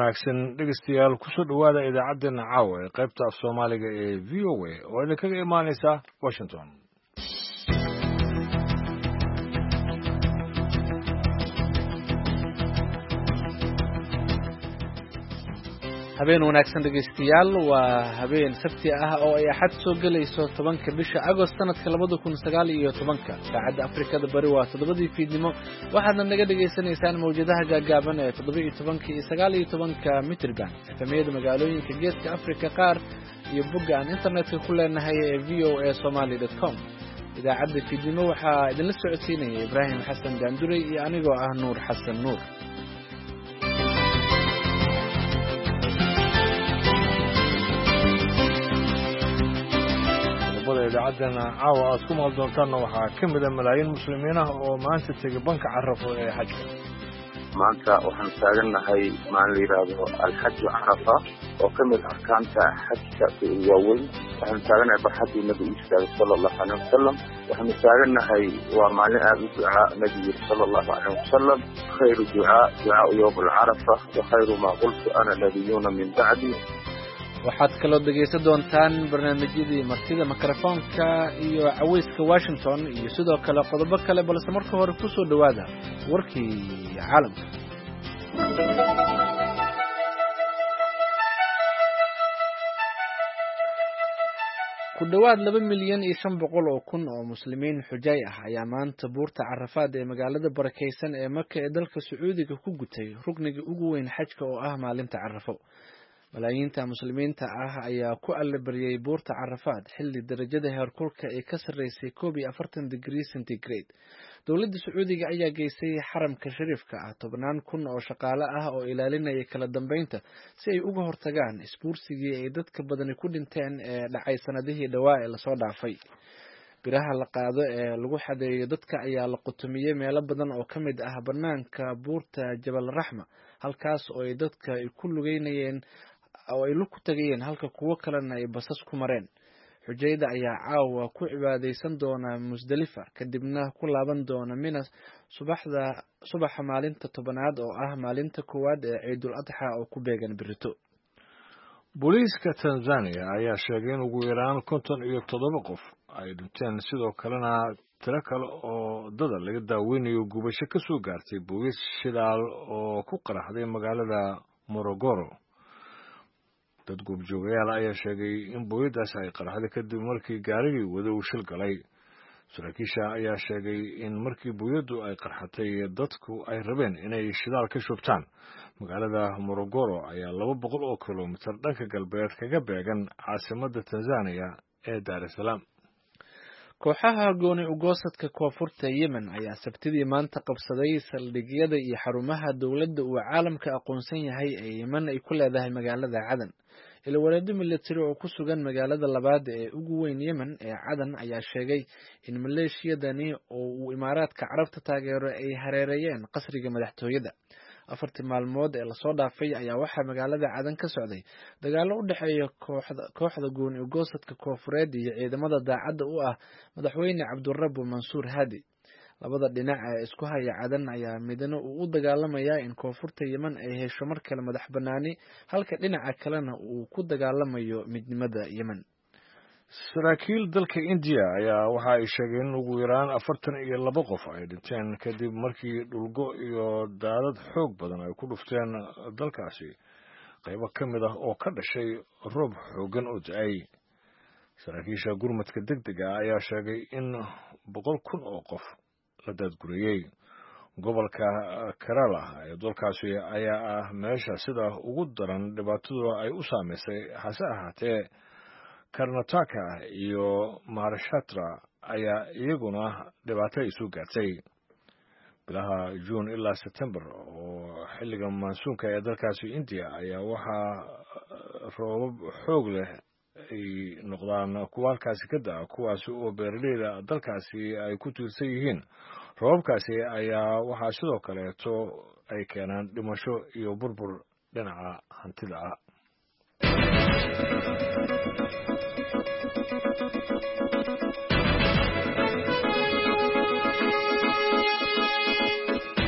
wanaagsan dhegeystayaal kusoo dhowaada idaacaddeenna caawa ee qaybta af soomaaliga ee v o a oo idinkaga imaanaysa washington. habeen wanaagsan dhegeystayaal waa habeen sabti ah oo ay axad soo gelayso 10 bisha Agost sanadka 2019 saacadda Afrikada bari waa 7 fiidnimo waxaadna naga dhageysanaysaan mawjadaha gaagaaban ee 17 iyo 19 mitrban efemiyada magaalooyinka geeska Afrika qaar iyo bogga aan internetka ku leenahay ee voasomali.com. idaacadda fiidnimo waxaa idinla socodsiinaya Ibraahim Xasan Daanduray iyo anigoo ah Nuur Xasan Nuur. idaacaddeena caawa aad ku maqal doontaanna waxaa ka mid a malaayiin muslimiin ah oo maanta tegay banka carafo ee xajka. maanta waxaan taagannahay maalin la yidhaahdo alxaju carafa oo ka mid arkaanta xajka waaweyn. waxaanu taagannahay barxaddii nabigu istaagay sala allahu caleyh wasalam. waxaanu taagannahay waa maalin aada u ducaa nabigu yiri sala allahu caleyh wasalam khayru ducaau yowm alcarafa wa khayru maa qultu ana nabiyuuna min bacdi. waxaad kaloo dhegaysan doontaan barnaamijyadii martida mikrofoonka iyo caweyska Washington iyo sidoo kale qodobo kale balse marka hore ku soo dhawaada warkii caalamka. ku dhawaad 2,500,000 oo muslimiin xujay ah ayaa maanta buurta Carafaad ee magaalada barakeysan ee Makka ee dalka Sacuudiga ku gutay rukniga ugu weyn xajka oo ah maalinta Carafo. malaayiinta muslimiinta ah ayaa ku allabariyay buurta Carafaad xilli darajada heerkulka ay ka sareysay 41 degree centigrade. dowladda Sacuudiga ayaa geysay xaramka shariifka ah 10,000 oo shaqaale ah oo ilaalinaya kala dambeynta si ay uga hortagaan isbuursigii ay dadka badani ku dhinteen ee dhacay sanadihii dhawaa ee lasoo dhaafay. biraha la qaado ee lagu xadeeyo dadka ayaa la qutumiyay meelo badan oo ka mid ah banaanka buurta Jabal Raxma halkaas oo ay dadka ku lugeynayeen oo ay ku tagayeen halka kuwa kalena ay basas ku mareen. xujayda ayaa caawa ku cibaadeysan doona Musdalifa kadibna ku laaban doona Mina subaxa maalinta 10aad oo ah maalinta koowaad ee Ciidul Adha oo ku beegan birito. booliiska Tanzania ayaa sheegay in ugu yaraan 57 qof ay dhinteen sidoo kalena tiro kale oo dad laga daaweynayo gubasho ka soo gaartay booliis shidaal oo ku qaraxday magaalada Morogoro. dad goobjoogayaal ayaa sheegay in booyadaas ay qaraxday kadib markii gaarigii wada uu shil galay. saraakiisha ayaa sheegay in markii booyadu ay qarxatay dadku ay rabeen inay shidaal ka shubtaan. magaalada Morogoro ayaa 200 oo kiiloomitir dhanka galbeed kaga beegan caasimadda Tanzania ee Dar es Salaam. kooxaha gooni ugoosadka koonfurta Yemen ayaa sabtidii maanta qabsaday saldhigyada iyo xarumaha dowladda uu caalamka aqoonsan yahay ee Yemen ay ku leedahay magaalada Cadan. ilwareedyo militari oo ku sugan magaalada labaad ee ugu weyn Yemen ee Cadan ayaa sheegay in maleeshiyadani oo uu Imaaraadka Carabta taageero ay hareerayeen qasriga madaxtooyada. 4 maalmood ee la soo dhaafay ayaa waxaa magaalada Cadan ka socday dagaalo u dhaxeeya kooxda gooni ugoosadka koonfureed iyo ciidamada daacadda u ah madaxweyne Cabdurrabbu Mansuur Hadi. labada dhinac ee isku haya Cadan ayaa midna u dagaalamaya in koonfurta Yemen ay hesho mar kale madax banaani halka dhinaca kalena uu ku dagaalamayo midnimada Yemen. saraakiil dalka India ayaa waxa ay sheegeen in ugu yaraan 42 qof ay dhinteen kadib markii dhulgo iyo daadad xoog badan ay ku dhufteen dalkaasi qaybo ka mid ah oo ka dhashay roob xoogan oo da'ay. saraakiisha gurmadka degdega ayaa sheegay in 100,000 oo qof la daadguriyay. gobolka Kerala ee dalkaasi ayaa ah meesha sida ugu daran dhibaatadu ay u saameysay. hase ahaatee Karnataka iyo Maharashtra ayaa iyaguna dhibaato ay soo gaartay. bilaha June ilaa September oo xilliga monsoonka ee dalkaasi India ayaa waxaa roobab xoog leh ay noqdaan kuwa halkaasi ka da'a kuwaasi oo beeraleyda dalkaasi ay ku tiirsan yihiin. roobabkaasi ayaa waxaa sidoo kaleeto ay keenaan dhimasho iyo burbur dhinaca hantida ah.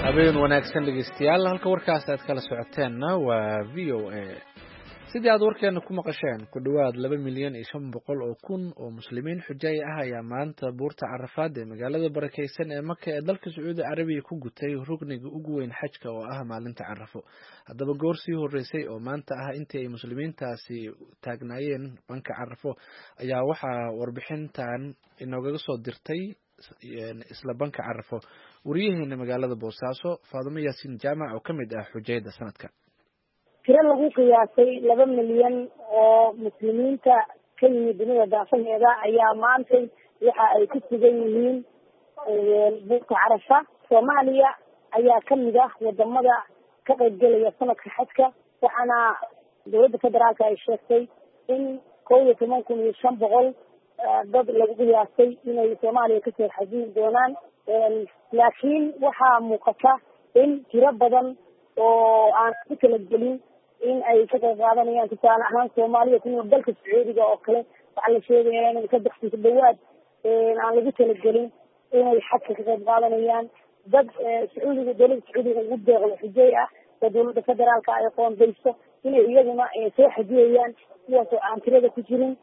habeen wanaagsan dhegeystayaal halka warkaas aad kala socoteenna waa VOA sidii aad warkeena ku maqasheen ku dhawaad 2,500,000 oo kun oo muslimiin xujay ah ayaa maanta buurta Carafaad ee magaalada barakeysan ee Makka ee dalka Sacuudi Carabiga ku gutay rugniga ugu weyn xajka oo ah maalinta Carafo haddaba goor sii horeysay oo maanta ah intii ay muslimiintaasi taagnaayeen banka Carafo ayaa waxaa warbixintan inooga soo dirtay isla banka Carafo wariyaheena magaalada Boosaaso Faadimo Yaasiin Jaamac oo kamid ah xujayda sanadka tiro lagu qiyaasay 2 milyan oo muslimiinta ka yimid dunida daafaheeda ayaa maanta waxa ay ku sugan yihiin buurta Carafa Soomaaliya ayaa kamid ah wadamada ka qaybgalaya sanadka xajka waxaana dowladda federaalka ay sheegtay in 11,500 dad lagu qiyaasay inay Soomaaliya ka soo xajin doonaan laakiin waxaa muuqata in tiro badan oo aan ku kala gelin in ay ka qayb qaadanayaan tusaale ahaan Soomaaliya kuna dalka Sacuudiga oo kale waxaa la sheegayaa in ka baxsan dhawaad aan lagu kala gelin inay xajka ka qayb qaadanayaan dad Sacuudiga dowladda Sacuudiga ugu deeqdo xujay ah oo dowladda federaalka ay qoondayso inay iyaguna soo xajiyaan kuwaas oo aan tirada ku jirin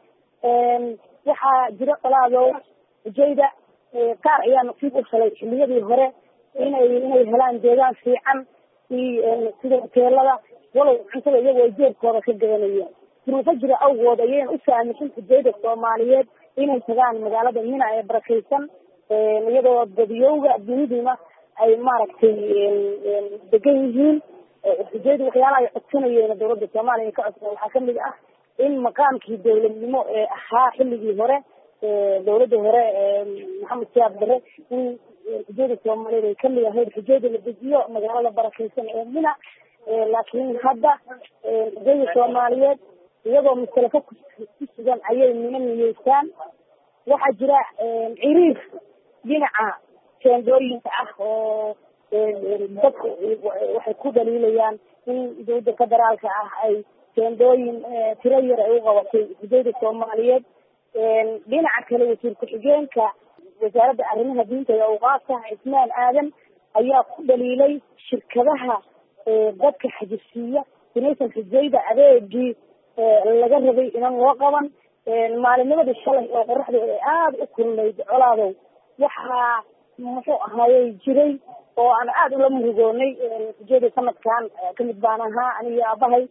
waxaa jira qolaado xujayda qaar ayaa nasiib u helay xilliyadii hore inay helaan deegaan fiican sida hoteelada walow cuntada iyagoo ay jeebkooda ka gadanayeen duruufo jira awgood ayayna u saamixin xujayda Soomaaliyeed inay tagaan magaalada Mina ee barakeysan iyadoo dadiyowga duniduna ay maaragtay degan yihiin xujayda waxyaalaha ay codsanayeen dowladda Soomaaliya ka codsan waxaa kamid ah in maqaamkii dowladnimo ee ahaa xilligii hore dowladda hore Maxamed Siyaad Barre in xujayda Soomaaliyeed ay kamid ahayd xujayda la dejiyo magaalada barakeysan ee Mina laakiin hadda xujayda Soomaaliyeed iyagoo masalafo ku sugan ayay Mina niyeystaan waxaa jira ciriir dhinaca teendooyinka ah oo dadku waxay ku dhaliilayaan in dowladda federaalka ah ay teendooyin tiro yar ay u qabatay xujayda Soomaaliyeed dhinaca kale wasiir ku-xigeenka wasaaradda arrimaha diinta iyo awqaafta Ismaan Aadan ayaa ku dhaliilay shirkadaha dadka xajisiiya inaysan xujayda adeegii laga rabay inaan loo qaban maalinnimadii shalay oo qoraxda ay aada u kulnayd colaadow waxaa muxuu ahaayey jiray oo aan aada ula murugoonay xujayda sanadkan kamid baan ahaa aniga aabahay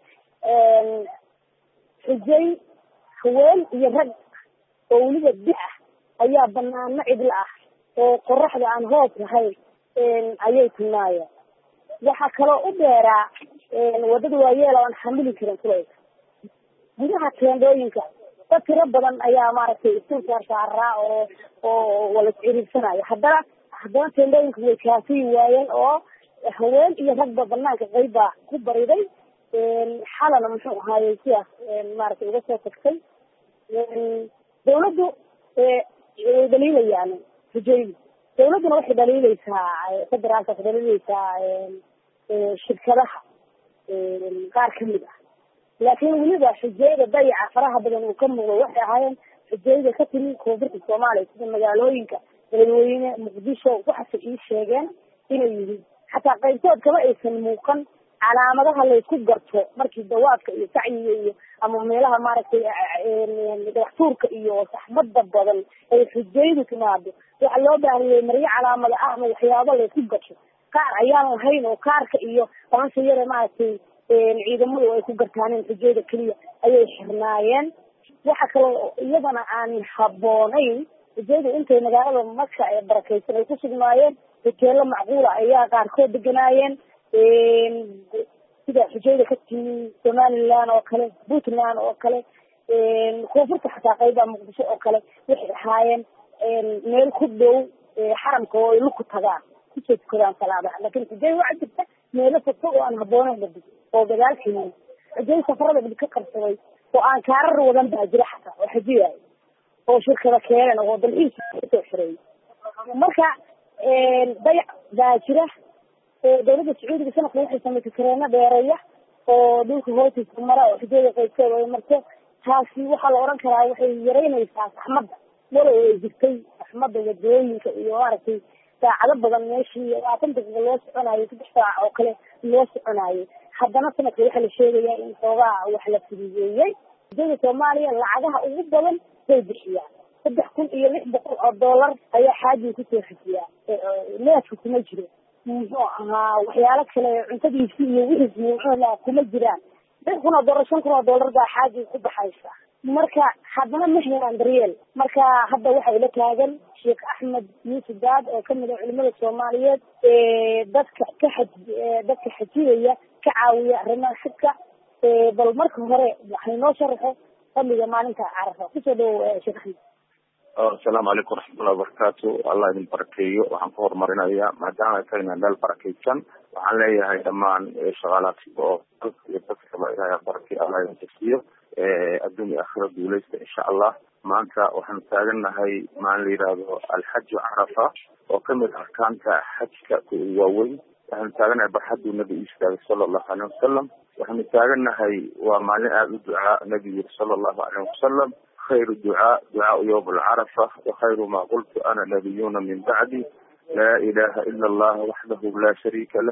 xujay haween iyo rag oo weliba da' ayaa banaano cidla ah oo qoraxda aan hoos lahayn ayay tunaayeen waxaa kaloo u dheeraa wadada waayeel oo aan xamili karin kulayka gudaha teendooyinka dad tiro badan ayaa maaragtay isu saaraa oo wala ciriirsanayo haddana teendooyinka way kaafiyi waayeen oo haween iyo ragba banaanka qayba ku bariday xalana muxuu ahaayey sidaas maaragtay uga soo tagtay dowladdu way dhaliilayaan xujaydu dowladduna waxay dhaliilaysaa federaalka waxay dhaliilaysaa shirkadaha qaar kamid ah laakiin weliba xujayda dayaca faraha badan uu ka muuqdo waxay ahaayeen xujayda ka timi koonfurta Soomaaliya sida magaalooyinka beledweyne Muqdisho waxay ii sheegeen inay yihiin xataa qaybtood kama aysan muuqan calaamadaha la isku garto markii dawaadka iyo sacyiga iyo ama meelaha maaragtay dhaqtuurka iyo saxmadda badan ay xujaydu timaado waxa loo baahiyay maryo calaamada ah ama waxyaabo la isku garto qaar ayaan lahayn oo kaarka iyo qabanka yare maaragtay ciidamadu ay ku gartaaneen xujayda kaliya ayay xirnaayeen waxa kaloo iyadana aan habboonayn xujaydu intay magaalada Makka ee barakeysan ay ku sugnaayeen hoteelo macquula ayaa qaarkood deganaayeen sida xujayda ka timi Somaliland oo kale Puntland oo kale koonfurta xataa qayba Muqdisho oo kale waxay ahaayeen meel ku dhow xaramka oo ay ku tagaan ku tukadaan salaada laakiin xujay waxa jirta meelo fog oo aan habboonayn oo dagaalkii xujay safarada ka qabsaday oo aan kaarar wadan baa jira xataa oo xujiyay oo shirkada keenan oo dalxiis soo xiray marka dayac baa jira dowladda Sacuudiga sanadkan waxay samaysay kareena dheereeya oo dhulka hoostiisa mara oo xujayda qaybteeda ay marto taasi waxaa la oran karaa waxay yareynaysaa saxmadda walow ay jirtay saxmadda wadooyinka iyo maaragtay saacado badan meeshii 20 daqiiqo loo soconayo 3 saac oo kale loo soconayo haddana sanadka waxa la sheegayaa in xoogaa wax la fududeeyay dowladda Soomaaliya lacagaha ugu badan way bixiyaan $3,600 ayaa xaaji ku soo xijiya neefku kuma jiro muxuu ahaa waxyaalo kale cuntadiisa iyo wixii kuma jiraan $5,000 baa xaaji ku baxaysa marka haddana ma helaan daryeel marka hadda waxa ila taagan Sheekh Axmed Yuusuf Daad oo kamid ah culimada Soomaaliyeed dadka xajiyaya ka caawiya arrimaha xajka bal marka hore waxay noo sharaxo fadliga maalinta Carafa kusoo dhaw Sheekh Axmed السلام عليكم ورحمة الله وبركاته الله يدين بركيه وعن فور مرنا يا ما دام كنا نال بركيتشان وعن لي هاي دمان شغالات يبقى يا بركي الله يدين تكسير الدنيا آخرة دوليست إن شاء الله ما أنت وحن سالنا هاي ما اللي رادو الحج عرفة وكم الأركان كحج كوي وحن سالنا بحد النبي صلى الله عليه وسلم وحن سالنا هاي وما لنا دعاء النبي صلى الله عليه وسلم خير الدعاء دعاء يوم العرفة وخير ما قلت أنا نبيون من بعدي لا إله إلا الله وحده لا شريك له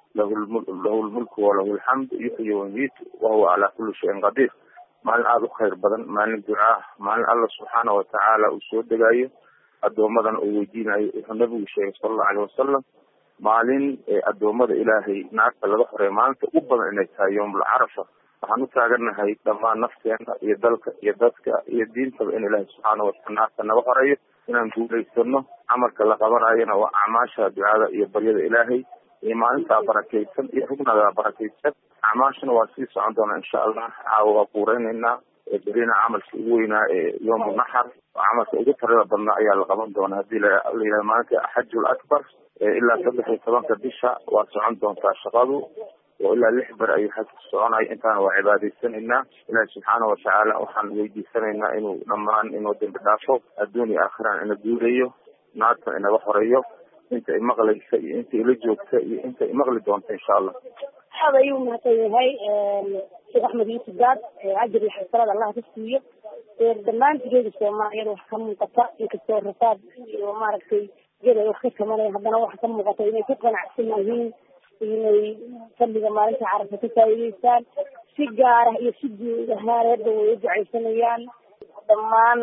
له الملك وله الحمد يحيي ويميت وهو على كل شيء قدير مع الآب خير بدن مع الدعاء مع الله سبحانه وتعالى أسود دقاية الدومدن أوجينا النبي صلى الله عليه وسلم مالين الدومد إلهي نعت الظهر مالك أبدا إنك يوم العرفة waxaan u taaganahay dhammaan nafteena iyo dalka iyo dadka iyo diinta in Ilaahay subhanahu wa ta'ala naga horeeyo inaan guuleysano amarka la qabanayna waa acmaasha ducada iyo baryada Ilaahay iyo maalinta barakeysan iyo xubnaha barakeysan acmaashana waa sii socon doona insha Allah caawa qureynayna berina amalka ugu weynaa yawm an-nahr amalka ugu tirada badan ayaa la qaban doona hadii la ilaa maalinta Hajjul Akbar ilaa 13 bisha waa socon doonta shaqadu وإلا لحبر أي حد الصعون أي إنسان وعبادة سننا إلى سبحانه وتعالى وحن ويدي سننا إنه نمان إنه دين بدافع الدنيا آخرا إنه دوريه نعطى إنه بحريه أنت مغلق شيء أنت لجوك شيء أنت مغلق وأنت إن شاء الله هذا يوم هاي شيخ أحمد يوسف داد عجل الحسرات الله تسويه دمان تجد السوماليين وحكم قطع يكسر رصاد وما ركتي جد وخير كمان هذا وحكم قطع إنه تقنع سنين inay fadliga maalinta Carafa ka faa'iideystaan si gaar ah iyo si guud ahaan way ducaysanayaan dhammaan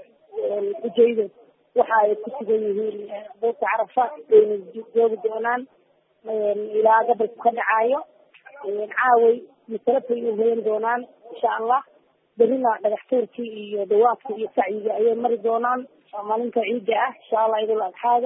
ujeedada waxa ay ku sugan yihiin buurta Carafa inay joogi doonaan ilaa gabalka ka dhacayo caaway misalada ay heleen doonaan insha Allah berina dhagaxtuurkii iyo dawaafkii iyo sacyiga ay mari doonaan maalinta ciida ah insha Allah idil adxaaga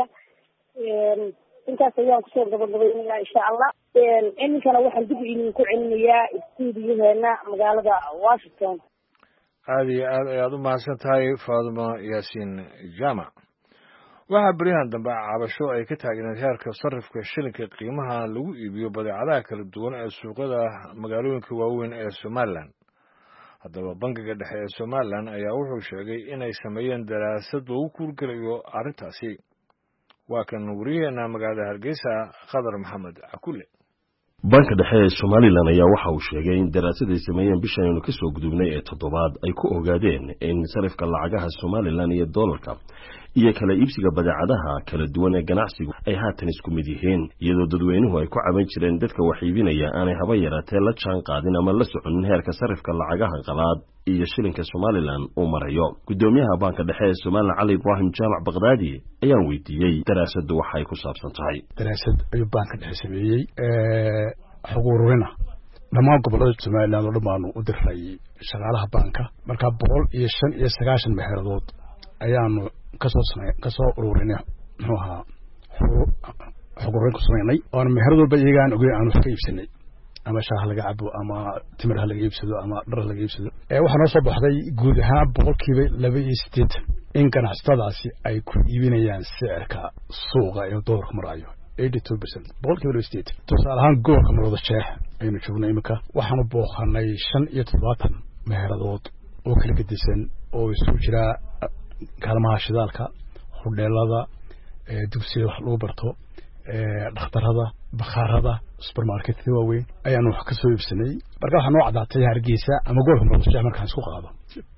intaas ayaan kusoo gabagabaynayaa insha Allah inkana waxaan dib idinku celinayaa stuudiyaheena magaalada Washington aad iyo aad ayaad u mahadsan tahay Faadimo Yaasiin Jaamac waxaa beriyahan dambe cabasho ay ka taagneed heerka sarifka shilinka qiimaha lagu iibiyo badeecadaha kala duwan ee suuqyada magaalooyinka waaweyn ee Somaliland haddaba bangiga dhexe ee Somaliland ayaa wuxuu sheegay inay sameeyeen daraasad lagu kurgalayo arrintaasi waa kan wariyeena magaalada Hargeysa Khadar Maxamed Akule banka dhexe ee Somaliland ayaa waxa uu sheegay in daraasad ay sameeyeen bishan inuu ka soo gudubnay ee toddobaad ay ku ogaadeen in sarifka lacagaha Somaliland iyo dollarka iyo kala iibsiga badeecadaha kala duwan ee ganacsigu ay haatan isku mid yihiin iyadoo dadweynuhu ay ku caban jireen dadka wax iibinaya aanay haba yaraatee la jaan qaadin ama la soconin heerka sarifka lacagaha qalaad iyo shilinka Somaliland uu marayo gudoomiyaha banka dhexe ee Somaliland Ali Ibrahim Jaamac Baghdadi ayaan weydiiyay daraasadu waxay ku saabsan tahay daraasad ayuu banka dhexe sameeyay xog ururina dhammaan gobolada Somaliland oo dhammaan u diray shaqaalaha banka marka 195 meheeradood ayaanu kasoo ururinay muxuu ahaa xog ururin ku sameynay oo meherad walba iyagaan ogay aanu ka iibsanay ama shaah laga cabo ama timir laga iibsado ama dhar laga iibsado waxa noo soo baxday guud ahaan 2.8 in ganacsatadaasi ay ku iibinayaan sicirka suuqa ee doorka marayo 82% 2.8 tusaale ahaan gobolka Maroodijeex aynu joognay imika waxaanu booqanay 75 meheradood oo kala gedisan oo isugu jira kaalmaha shidaalka hodheelada dugsiyada wax lagu barto dhakhtarada bakhaarada supermarketka waaweyn ayaanu wax ka soo iibsanay marka waxa noo cadaatay Hargeysa ama gobolka Maroodijeex markaan isku qaado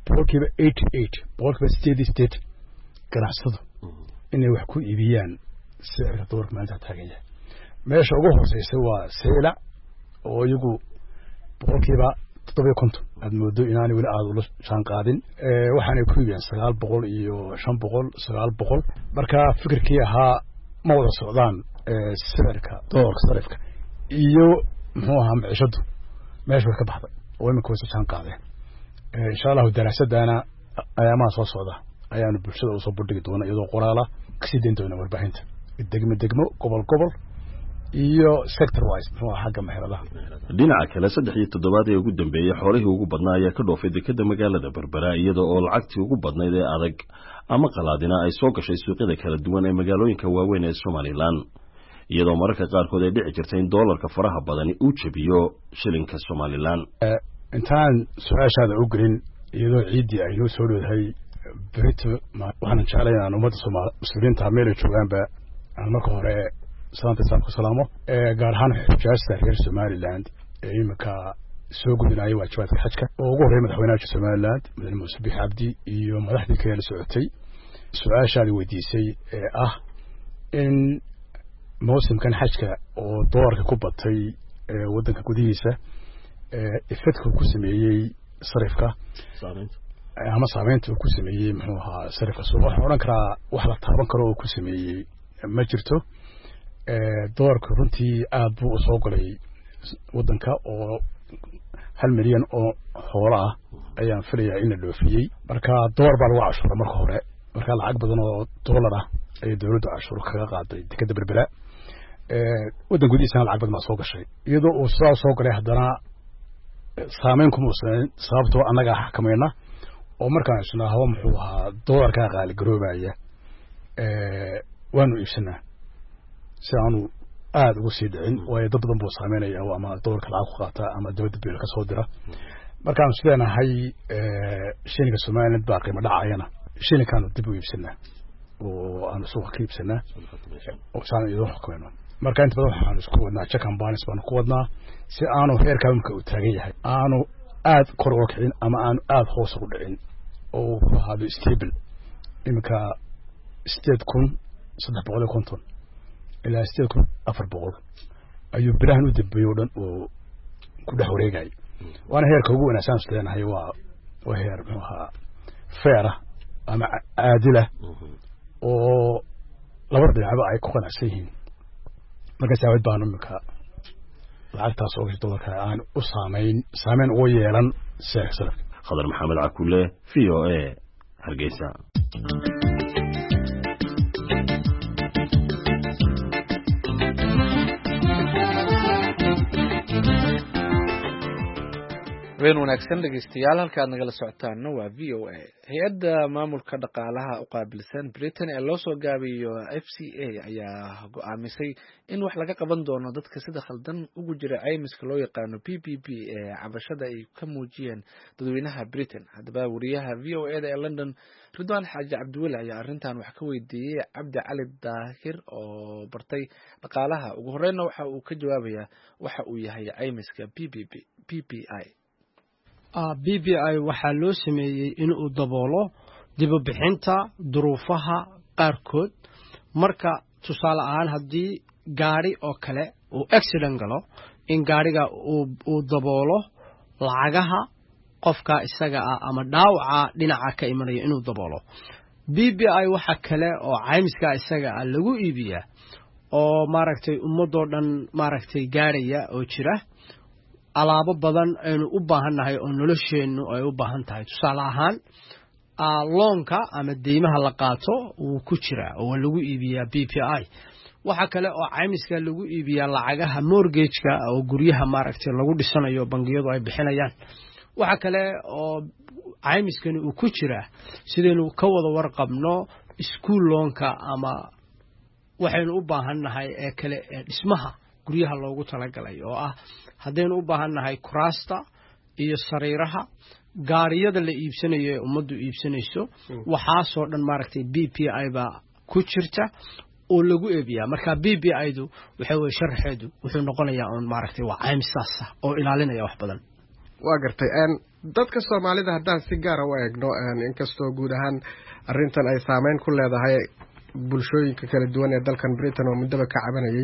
88% ganacsatadu inay wax ku iibiyaan sicirka doolarka maanta taagan yahay meesha ugu hooseysay waa Seyla oo iyagu boqolkiiba 750 aad moodo inaanay weli aad ula shan qaadin waxaanay ku yimid 900 iyo 500 900 marka fikirkii ahaa ma wada socdaan sicirka doolarka sarifka iyo muxuu ahaa maciishadu meesha ka baxday oo imika wada shan qaadeen insha Allah daraasadana ayaamaha soo socda ayaanu bulshada u soo bandhigi doona iyadoo qoraala kasii deyn doona warbaahinta degmo gobol iyo sector wise muxuu xagga meheradaha dhinaca kale 3 toddobaad ee ugu dambeeyay xoolihii ugu badnaa ayaa ka dhoofay dekedda magaalada Berbera iyadoo oo lacagtii ugu badnayd ee adag ama qalaadina ay soo gashay suuqyada kala duwan ee magaalooyinka waaweyn ee Somaliland iyadoo mararka qaarkood ay dhici jirtay in doolarka faraha badani uu jabiyo shilinka Somaliland intaan su'aashaada u gelin iyadoo ciidii ay noo soo dhowahay Brito waxaan jeclahay in ummadda Soomaaliyeed muslimiinta meel joogaanba marka hore salaamo gaar ahaan xujaasta reer Somaliland ee imika soo gudinaya waajibaadka xajka oo ugu horeeyay madaxweynaha Somaliland madaxweyne Muuse Biixi Cabdi iyo madaxdii kale socotay su'aashaadi weydiisay ee ah in mawsimkan xajka oo doolarka ku batay wadanka gudihiisa effectku ku sameeyay sarifka ama saameynta ku sameeyay muxuu ahaa sarifka soo wax oran kara wax la taaban karo oo ku sameeyay ma jirto doolarka runtii aad buu u soo galay wadanka oo 1 milyan oo xoolo ah ayaan filayaa in la dhoofiyay marka doolar baa lagu cashuura marka hore marka lacag badan oo doolar ah ay dawladdu cashuur kaga qaaday dekedda Berbera wadan gudihiisa lacag badan soo gashay iyadoo uu soo galay haddana saameyn kuma uusan sababtoo anaga xakameena oo markaan isna hawo muxuu ahaa doolarka qaali garoobaya waanu iibsanaa si aanu aad ugu sii dhicin way dad badan buu saameynaya ama doolarka lacag ku qaata ama dawladda biil ka soo dira markaan sideenahay shilinka Soomaaliland baa qiimo dhacayana shilinkan dib u iibsanaa oo aan suuqa ka iibsanaa oo saan iyo xukumayno marka inta badan waxaan isku wadnaa check and balance baan ku wadnaa si aanu heerka umka u taagan yahay aanu aad kor uga kicin ama aanu aad hoos ugu dhicin oo hadu stable imka 8350 ilaa 8400 ayuu bilahan u dambeeyay dhan oo ku dhex wareegay waana heerka ugu wanaagsan sideenahay waa heer maxaa fair ama caadila oo labada dhinac ay ku qanacsan yihiin marka saawid baan imika lacagtaas oo doolarka aan u saameyn oo yeelan sicirka Khadar Maxamed Cakulle VOA Hargeysa ween wanaagsan dhageystayaal halka aad nagala socotaana waa VOA hay'adda maamulka dhaqaalaha u qaabilsan Britain ee loo soo gaabiyo FCA ayaa go'aamisay in wax laga qaban doono dadka sida khaldan ugu jira caymiska loo yaqaano PPP ee cabashada ay ka muujiyeen dadweynaha Britain haddaba wariyaha VOA ee London Ridwaan Xaaji Cabdiweli ayaa arrintan wax ka weydiiyay Cabdi Cali Daahir oo bartay dhaqaalaha ugu horreynna waxa uu ka jawaabayaa waxa uu yahay caymiska PPI BBI waxaa loo sameeyey in uu daboolo dib u bixinta duruufaha qaarkood marka tusaale ahaan haddii gaari oo kale uu accident galo in gaariga uu daboolo lacagaha qofka isaga ah ama dhaawaca dhinaca ka imanaya inuu daboolo BBI waxa kale oo caymiska isaga ah lagu iibiyaa oo maaragtay ummadoo dhan maaragtay gaaraya oo jira alaabo badan aynu u baahannahay oo nolosheennu ay u baahan tahay tusaale ahaan loonka ama deymaha la qaato wuu ku jiraa oo lagu iibiyaa BPI waxa kale oo caymiska lagu iibiyaa lacagaha mortgage-ka oo guryaha maaragtay lagu dhisanayo bangiyadu ay bixinayaan waxa kale oo caymiskani uu ku jiraa sidaynu ka wada warqabno school loonka ama waxaynu u baahannahay ee kale ee dhismaha guryaha loogu talagalay oo ah haddaynu u baahannahay kuraasta iyo sariiraha gaariyada la iibsanayo ee ummaddu iibsanayso waxaasoo dhan maaragtay BPI baa ku jirta oo lagu eebiyaa marka BPI-du waxa weeye sharxeedu wuxuu noqonayaa on maaragtay waa caymisaas oo ilaalinaya wax badan waa gartay dadka Soomaalida haddaan si gaar ah u eegno inkastoo guud ahaan arrintan ay saameyn ku leedahay bulshooyinka kala duwan ee dalkan Britain oo muddaba ka cabanayay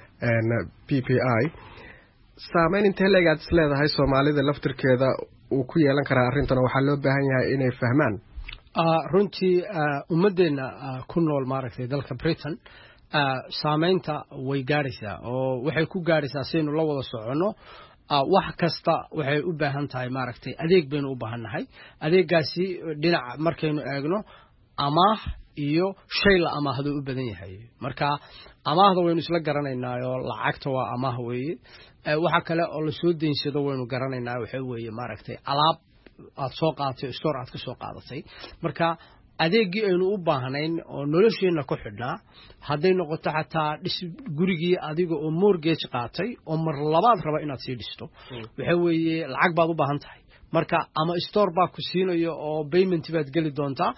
PPI saameyn intee leeg aad isleedahay Soomaalida laftirkeeda uu ku yeelan karaa arrintan waxaa loo baahan yahay inay fahmaan runtii ummadeena ku nool maaragtay dalka Britain saameynta way gaaraysaa oo waxay ku gaaraysaa sidaynu la wada socono wax kasta waxay u baahan tahay maaragtay adeeg baynu u baahannahay adeegaasi dhinaca markaynu eegno amaah iyo shay la amaahdo u badan yahay marka amaahda waynu isla garanaynaa oo lacagta waa amaah weeye waxa kale oo la soo deensado waynu garanaynaa waxa weeye maaragtay alaab aad soo qaadatay store aad ka soo qaadatay marka adeegii aynu u baahnayn oo nolosheena ku xidhnaa hadday noqoto xataa gurigii adiga oo mortgage qaatay oo mar labaad raba inaad sii dhisto waxa weeye lacag baad u baahan tahay marka ama store baa ku siinayo oo payment baad geli doontaa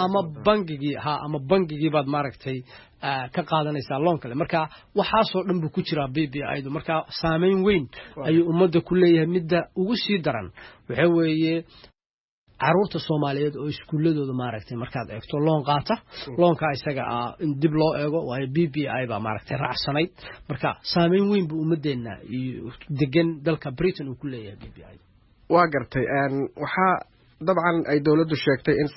ama bangigii baad maaragtay ka qaadanaysaa loan kale marka waxaasoo dhan buu ku jiraa BPI-du marka saameyn weyn ayuu ummadda ku leeyahay midda ugu sii daran waxa weeye caruurta Soomaaliyeed oo iskuuladooda maaragtay markaad eegto loan qaata loanka isaga in dib loo eego waa BPI baa maaragtay raacsanayd marka saameyn weyn buu ummadeena degan dalka Britain uu ku leeyahay BPI waa gartay waxaa dabcan ay dawladdu sheegtay in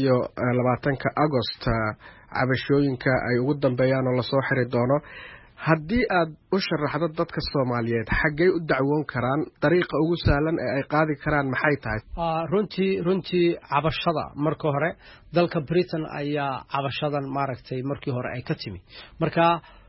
29 August cabashooyinka ay ugu dambeeyaan oo la soo xiri doono haddii aad u sharaxdo dadka Soomaaliyeed xaggee u dacwoon karaan dariiqa ugu sahlan ee ay qaadi karaan maxay tahay runtii cabashada marka hore dalka Britain ayaa cabashadan maaragtay markii hore ay ka timi marka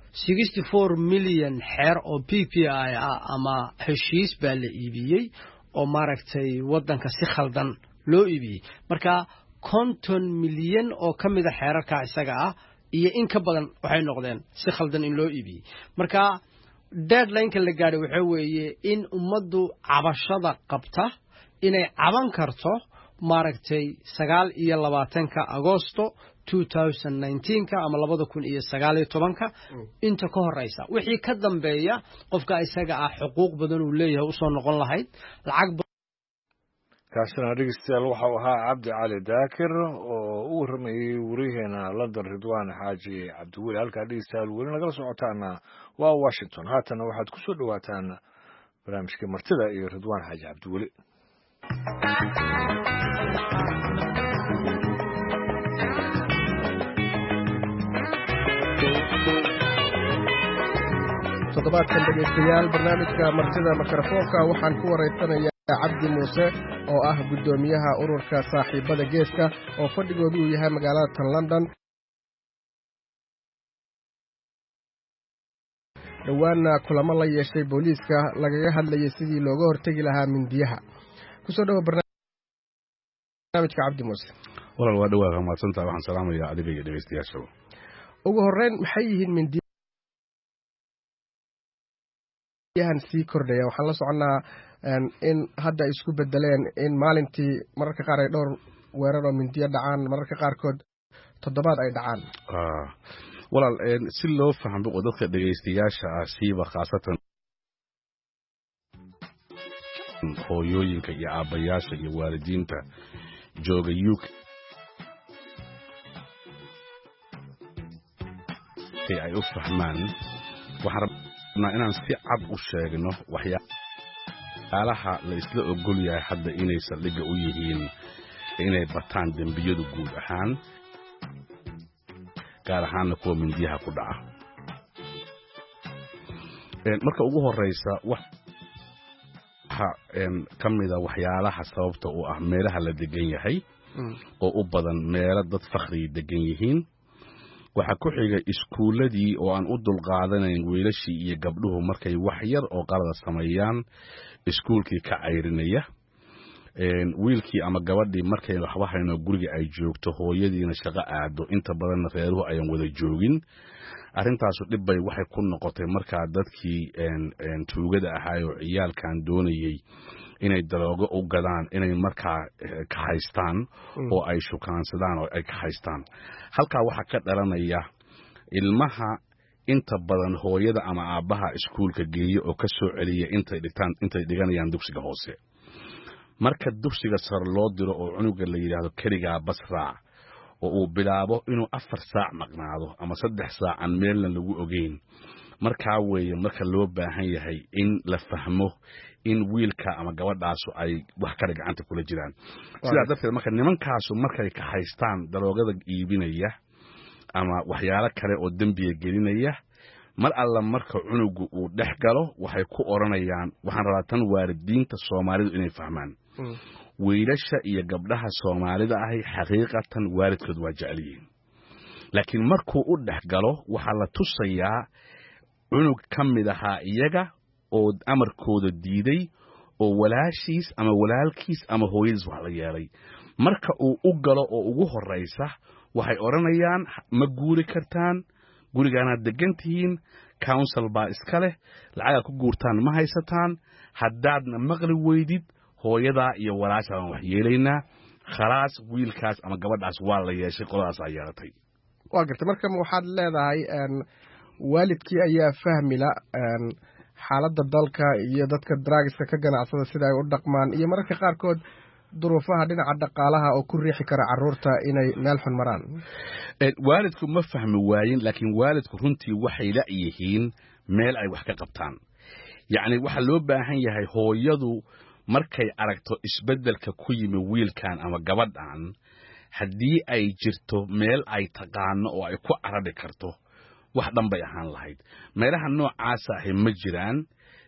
64 milyan xeer oo PPI ama heshiis baa la iibiyey oo maaragtay wadanka si khaldan loo iibiyey marka 50 milyan oo kamid ah xeerarka isaga iyo in ka badan waxay noqdeen si khaldan in loo iibiyey marka deadline-ka la gaaray waxa weeye in ummaddu cabashada qabta inay caban karto maaragtay 29 Agoosto 2019 ama 2019 inta ka horeysa wixii ka dambeeya qofka isaga xuquuq badan uu leeyahay u soo noqon lahayd lacag kaasina dhegeystayaal waxa uu ahaa Cabdi Cali Daakir oo u warramayay wariyaheena London Ridwaan Xaaji Cabdiweli halkaa dhegeystayaal weli nagala socotaana waa Washington haatana waxaad ku soo dhawaataan barnaamijka martida iyo Ridwaan Xaaji Cabdiweli toddobaadkan dhegeystayaal barnaamijka martida mikrofoonka waxaan ku wareysanayaa Cabdi Muuse oo ah gudoomiyaha ururka saaxiibada geeska oo fadhigoodu uu yahay magaalada London dhawaana kulamo la yeeshay booliiska lagaga hadlayay sidii looga hortagi lahaa mindiyaha ku soo dhawo barnaamijka Cabdi Muuse walaal waa dhawaa mahadsantahay waxaan salaamayaa adiga iyo dhegeystayaasha ugu horeyn maxay yihiin mindiyahan sii kordhaya waxaan la soconaa in hadda isku bedeleen in maalintii mararka qaar ay dhowr weerar oo mindiyo dhacaan mararka qaarkood toddobaad ay dhacaan walaal si loo fahmo oo dadka dhegeystayaasha siiba khaasatan hooyooyinka iyo aabayaasha iyo waalidiinta jooga UK ay u fahmaan waxaan rabnaa inaan si cad u sheegno waxyaalaha la isla ogol yahay hadda inay saldhigga u yihiin inay bataan dembiyadu guud ahaan gaar ahaanna kuwa mindiyaha ku dhaca marka ugu horeysa waxa ka mida waxyaalaha sababta u ah meelaha la degan yahay oo u badan meelo dad fakhriga degan yihiin waxaa ku xiga iskuuladii oo aan u dulqaadanayn wiilashii iyo gabdhuhu markay wax yar oo qalada sameeyaan iskuulkii ka cayrinaya wiilkii ama gabadhii markay waxba hayno guriga ay joogto hooyadiina shaqo aado inta badanna reeruhu ayaan wada joogin arrintaasu dhibbay waxay ku noqotay markaa dadkii tuugada ahaayoo ciyaalkan doonayey inay daroogo u gadaan inay markaa ka haystaan oo ay shukaansadaan oo ay ka haystaan halkaa waxaa ka dhalanaya ilmaha inta badan hooyada ama aabbaha iskuulka geeya oo ka soo celiya intay dhiganayaan dugsiga hoose marka dugsiga sare loo diro oo cunuga la yidhaahdo keligaa bas raac oo uu bilaabo inuu 4 saac maqnaado ama 3 saac aan meelna lagu ogeyn markaa weeye marka loo baahan yahay in la fahmo in wiilka ama gabadhaasu ay wax kale gacanta kula jiraan sidaa darteed marka nimankaasu markay ka haystaan daroogada iibinaya ama waxyaalo kale oo dambiga gelinaya mar alla marka cunugu uu dhex galo waxay ku oranayaan waxaan rabaa tan waalidiinta Soomaalidu inay fahmaan wiilasha iyo gabdhaha Soomaalida ahi xaqiiqatan waalidkood waa jecel yihiin laakiin markuu u dhex galo waxa la tusayaa cunug kamid ahaa iyaga oo amarkooda diiday oo walaashiis ama walaalkiis ama hooyadiis wax la yeelay marka uu u galo oo ugu horeysa waxay oranayaan ma guuri kartaan gurigaana degantihiin council baa iska leh lacag ku guurtaan ma haysataan haddaadna maqli weydid hooyada iyo walaasha aan wax yeelaynaa khalaas wiilkaas ama gabadhaas waa la yeeshay qoladaas ay yeelatay waa gartay marka waxaad leedahay waalidkii ayaa fahmila xaaladda dalka iyo dadka drugska ka ganacsada sida ay u dhaqmaan iyo mararka qaarkood duruufaha dhinaca dhaqaalaha oo ku riixi kara carruurta inay meel xun maraan waalidku ma fahmi waayin laakiin waalidku runtii waxay la yihiin meel ay wax ka qabtaan yacni waxa loo baahan yahay hooyadu markay aragto isbeddelka ku yimi wiilkan ama gabadhan haddii ay jirto meel ay taqaano oo ay ku carari karto wax dhan bay ahaan lahayd meelaha noocaas ah ma jiraan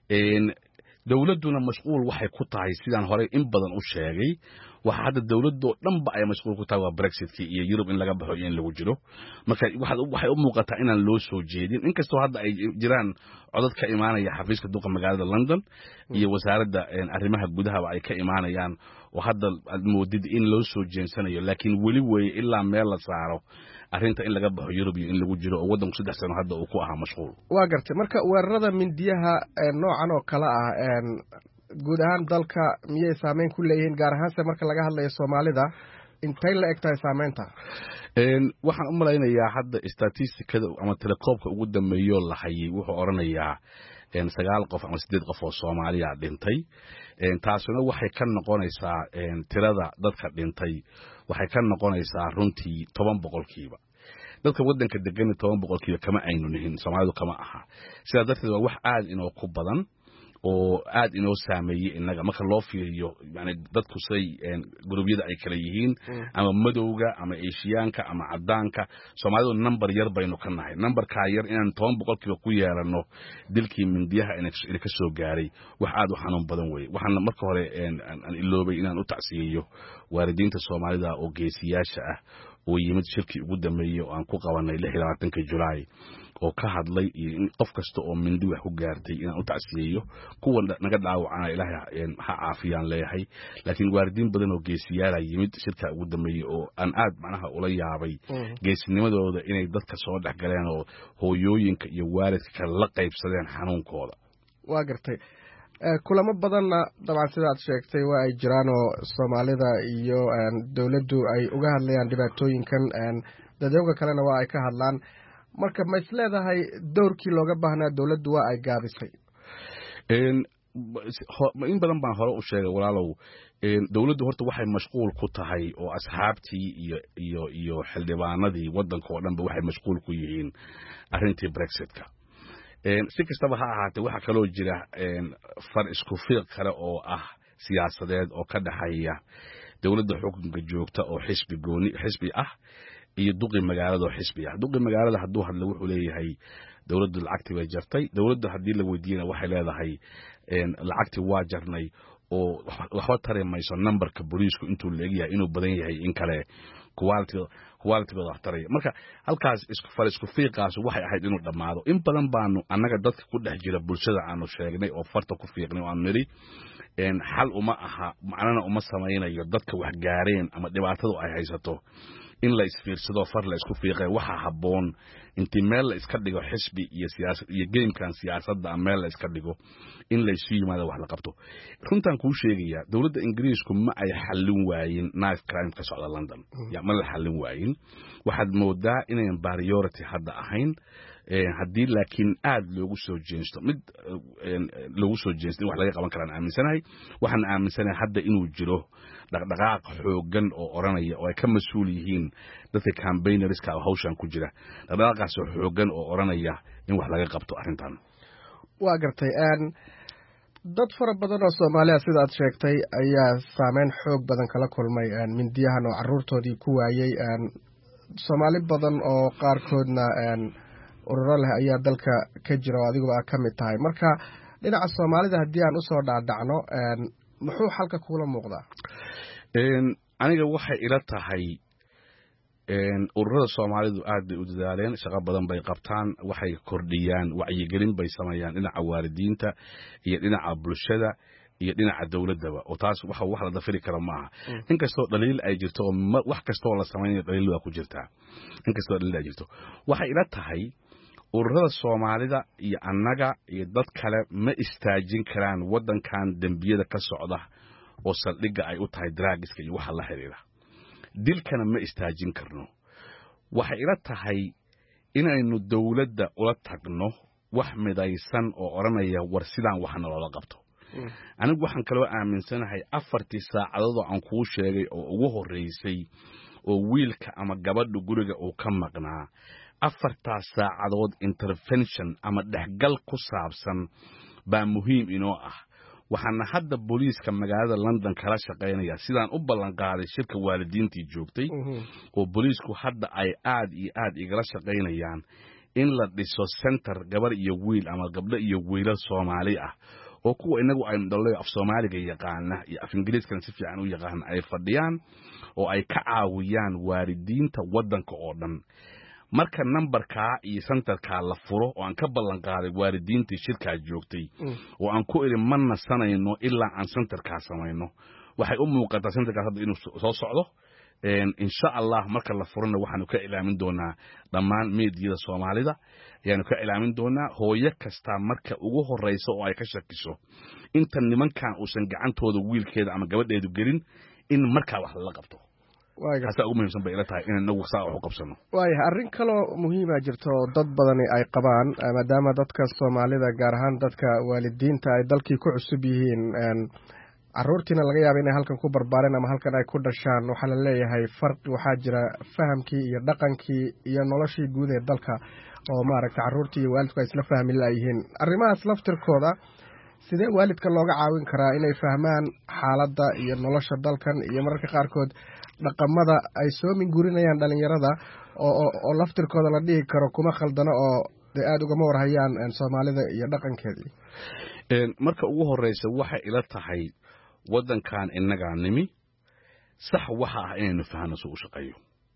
dawladuna mashquul waxay ku tahay sidaan hore in badan u sheegay waxa hadda dawladdu dhanba ay mashquul ku tahay waa Brexit iyo Europe in laga baxo in lagu jiro marka waxay u muuqataa inaan loo soo jeedin inkastoo hadda ay jiraan codad ka imaanaya xafiiska duqa magaalada London iyo wasaaradda arrimaha gudaha ay ka imaanayaan oo hadda moodid in loo soo jeensanayo laakiin wali way ilaa meel la saaro arrinta in laga baxo Europe in lagu jiro oo wadanku 3 sano hadda uu ku ahaa mashquul waa gartay marka weerarada mindiyaha noocan oo kala ah guud ahaan dalka miyay saameyn ku leeyihiin gaar ahaan marka laga hadlayo Soomaalida intay la egtahay saameynta waxaan u malaynayaa hadda statistikada ama telekoobka ugu dambeeyo la hayay wuxuu oranayaa 9 qof ama 8 qof oo Soomaaliya dhintay taasuna waxay ka noqonaysaa tirada dadka dhintay waxay ka noqonaysaa runtii 10% dadka wadanka degan 10% kama aynu nihin Soomaalidu kama aha sida darteed waa wax aad inoo ku badan oo aad inoo saameeyay inaga marka loo fiiriyo yani dadku say gurubyada ay kala yihiin ama madowga ama Asiaanka ama cadaanka Soomaalidu number yar baynu ka nahay numberka yar inaan 10% ku yeelano dilkii mindiyaha in ka soo gaaray wax aad u xanuun badan weey waxaan marka hore aan iloobay inaan u tacsiyeeyo waalidiinta Soomaalida oo geesiyaasha ah oo yimid shirkii ugu dambeeyay oo aan ku qabanay 26 July oo ka hadlay in qof kasta oo mindi wax ku gaartay inaan u tacsiyeeyo kuwa naga dhaawacana Ilaahay ha caafiyaan leeyahay laakiin waalidiin badan oo geesiyaal ay yimid shirka ugu dambeeyay oo aan aad macnaha ula yaabay geesinimadooda inay dadka soo dhex galeen oo hooyooyinka iyo waalidka kala la qaybsadeen xanuunkooda waa gartay kulamo badanna dabcan sidaad sheegtay waa ay jiraan oo Soomaalida iyo dawladdu ay uga hadlayaan dhibaatooyinkan dadweynaha kalena waa ay ka hadlaan marka ma isleedahay doorkii looga baahnaa dawladdu waa ay gaabisay in badan baan hore u sheegay walaalow dawladdu horta waxay mashquul ku tahay oo asxaabtii iyo xildhibaanadii wadanka oo dhanba waxay mashquul ku yihiin arrintii Brexit-ka si kastaba ha ahaatee waxa kaloo jira far isku fiiq kale oo ah siyaasadeed oo ka dhaxaya dawladda xukunka joogta oo xisbi ah iyo duqi magaalada oo xisbi ah duqi magaalada hadduu hadlo wuxuu leeyahay dawladdu lacagtii way jartay dawladdu haddii la weydiiyana waxay leedahay lacagtii waa jarnay oo waxba tari mayso numberka booliisku intuu leeyahay inuu badan yahay in kale quality-gooda wax taraya marka halkaas isku fiiqaas waxay ahayd inuu dhammaado in badan baanu annaga dadka ku dhex jira bulshada aanu sheegnay oo farta ku fiiqnay oo aan nidhi xal uma aha macnana uma samaynayo dadka wax gaareen ama dhibaatadu ay haysato in la isfiirsado far la isku fiiqay waxa haboon intii meel la iska dhigo xisbi iyo siyaasad iyo gamekan siyaasadda meel la iska dhigo in la isu yimaado wax la qabto runtan ku sheegaya dawladda Ingiriisku ma ay xallin waayin knife crime ka socda London ya ma la xallin waayin waxaad moodaa inay priority hadda ahayn haddii laakiin aad loogu soo jeensto mid loogu soo jeensto in wax laga qaban karaan aaminsanahay waxaan aaminsanahay hadda inuu jiro dhaqdhaqaaq xoogan oo oranaya oo ay ka mas'uul yihiin dadka campaignerska oo hawshan ku jira dhaqdhaqaaqaas xoogan oo oranaya in wax laga qabto arrintan waa gartay dad fara badan oo Soomaaliya sida aad sheegtay ayaa saameyn xoog badan kala kulmay mindiyahan oo carruurtoodii ku waayay Soomaali badan oo qaarkoodna ururo leh ayaa dalka ka jira oo adiguba ka mid tahay marka dhinaca Soomaalida haddii aan u soo dhaadhacno muxuu xalka kula muuqdaa aniga waxay ila tahay ururada Soomaalidu aad bay u dadaaleen shaqo badan bay qabtaan waxay kordhiyaan wacyigelin bay sameeyaan dhinaca waalidiinta iyo dhinaca bulshada iyo dhinaca dawladaba oo taas wax la dafiri karo maaha inkastoo dhaliil ay jirto wax kastoo la sameeyo dhaliil waa ku jirtaa inkastoo dhaliil ay jirto waxay ila tahay ururada Soomaalida iyo annaga iyo dad kale ma istaajin karaan wadankan dambiyada ka socda oo saldhiga ay u tahay drugska iyo waxa la xiriira dilkana ma istaajin karno waxa ila tahay inaynu dawladda ula tagno wax midaysan oo oranaya war sidaan waxna loola qabto anigu waxaan kaloo aaminsanahay 4 saacadood oo aan kuu sheegay oo ugu horeysay oo wiilka ama gabadha guriga uu ka maqnaa 4 saacadood intervention ama dhexgal ku saabsan baa muhiim inoo ah waxaana hadda booliiska magaalada London kala shaqeynaya sidaan u ballan qaaday shirka waalidiintii joogtay oo booliisku hadda ay aad iyo aad igala shaqeynayaan in la dhiso center gabar iyo wiil ama gabdho iyo wiilal Soomaali ah oo kuwa inagu ay dhalay af Soomaaliga yaqaana iyo af Ingiriiska si fiican u yaqaan ay fadhiyaan oo ay ka caawiyaan waalidiinta wadanka oo dhan marka numberka iyo centerka la furo oo aan ka ballan qaaday waalidiintii shirka joogtay oo aan ku iri manna sanayno ilaa aan centerka samayno waxay u muuqataa centerka hadda inuu soo socdo insha Allah marka la furno waxaanu ka ilaamin doonaa dhammaan meediyada Soomaalida ayaanu ka ilaamin doonaa hooyo kasta marka ugu horeyso oo ay ka shakiso inta nimankan uusan gacantooda wiilkeeda ama gabadheedu gelin in marka wax la qabto hasa ugu muhiimsan bay ila tahay in nagu saa wax u qabsano arrin kale oo muhiim ah jirto dad badan ay qabaan maadaama dadka Soomaalida gaar ahaan dadka waalidiinta ay dalkii ku cusub yihiin carruurtiina laga yaabo inay halkan ku barbaareen ama halkan ay ku dhashaan waxa la leeyahay farqi waxa jira fahamkii iyo dhaqankii iyo noloshii guud ee dalka oo maaragtay carruurtii iyo waalidku ay isla fahmi laayihiin arrimahaas laftirkooda sidee waalidka looga caawin karaa inay fahmaan xaaladda iyo nolosha dalkan iyo mararka qaarkood dhaqamada ay soo mingurinayaan dhalinyarada oo laftirkooda la dhihi karo kuma khaldano oo aad ugama warhayaan Soomaalida iyo dhaqankeedii marka ugu horeysa waxay ila tahay wadankan inaga nimi sax waxa ah inaynu fahanno soo shaqeeyo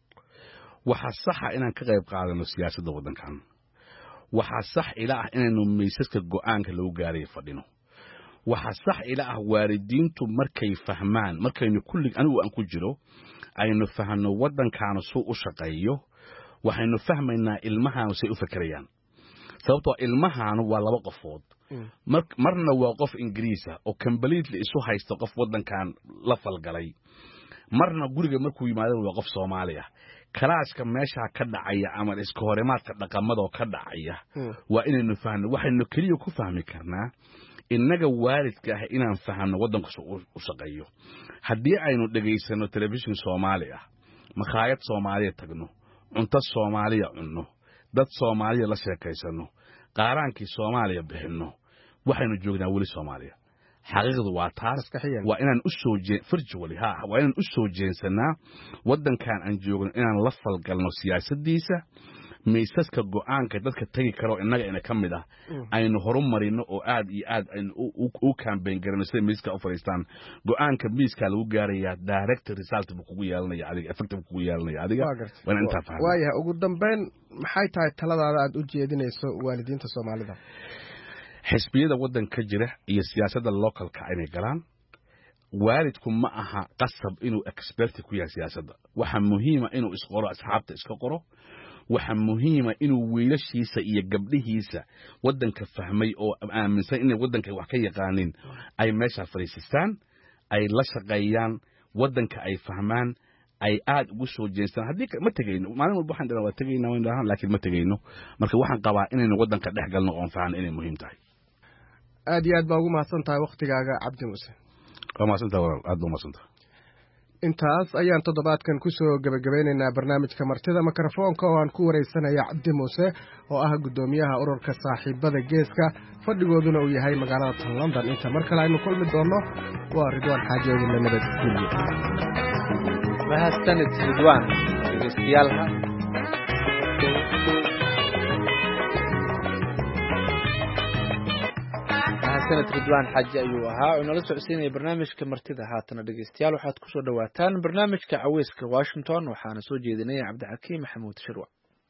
waxa sax ah inaan ka qayb qaadano siyaasadda wadankan waxa sax ila ah inaynu miisaska go'aanka lagu gaaray fadhino waxa sax ila ah waalidiintu markay fahmaan markaynu kulli anigu aan ku jiro aynu fahanno wadankan soo u shaqeeyo waxaynu fahmaynaa ilmahan say u fakarayaan sababtoo ilmahan waa laba qofood marna waa qof Ingiriis ah oo completely isu haysto qof wadankan la falgalay marna guriga markuu yimaado waa qof Soomaali ah kalaaska meesha ka dhacaya ama iska horimaadka dhaqamada ka dhacaya waa inaynu fahanno waxaynu kaliya ku fahmi karnaa inaga waalidka ah inaan fahanno wadanka u shaqeeyo haddii aynu dhageysano television Soomaali ah makhaayad Soomaaliya tagno cunto Soomaaliya cunno dad Soomaaliya la sheekaysano qaaraankii Soomaaliya bixino waxaynu joognaa wali Soomaaliya xaqiiqdu waa taas waa inaan u soo virtually waa inaan u soo jeensanaa wadankan aan joogno inaan la falgalno siyaasadiisa miisaska go'aanka dadka tagi karo inaga ina ka mid ah aynu horumarino oo aad iyo aad aynu u campaign garano sida miiska u fariistaan go'aanka miiska lagu gaarayaa direct result buu kugu yeelanaya adiga effective kugu yeelanaya adiga waan inta fahmay waayahay ugu dambeyn maxay tahay taladaada aad u jeedinayso waalidiinta Soomaalida xisbiyada wadanka jira iyo siyaasadda localka inay galaan waalidku ma aha qasab inuu expert ku yahay siyaasadda waxa muhiim ah inuu isqoro asxaabta iska qoro waxa muhiim ah inuu wiilashiisa iyo gabdhihiisa wadanka fahmay oo aaminsan inay wadanka wax ka yaqaanin ay meesha fariistaan ay la shaqeeyaan wadanka ay fahmaan ay aad ugu soo jeestaan haddii ma tegayno maalin walba waxaan dhahaa waa tegayna waan dhahan laakiin ma tegayno marka waxaan qabaa inaynu waddanka dhex galno oon fahan inay muhiim tahay aad iyo aad baa ugu mahadsan tahay waktigaaga cabdi muuse waa mahadsantaha walaal aad baa mahadsantaha intaas ayaan toddobaadkan ku soo gebagabeynaynaa barnaamijka martida mikrofoonka oo aan ku waraysanaya cabdi muuse oo ah guddoomiyaha ururka saaxiibada geeska fadhigooduna uu yahay magaalada london inta mar kale aynu kulmi doonno waa ridwaan xaaji idinla nabadgeliyo mahadsanid ridwaan dhegeystayaal sanad ridwaan xaaji ayuu ahaa oo nala socodsiinaya barnaamijka martida haatana dhegeystayaal waxaad ku soo dhawaataan barnaamijka caweyska washington waxaana soo jeedinaya cabdixakiim maxamuud shirwac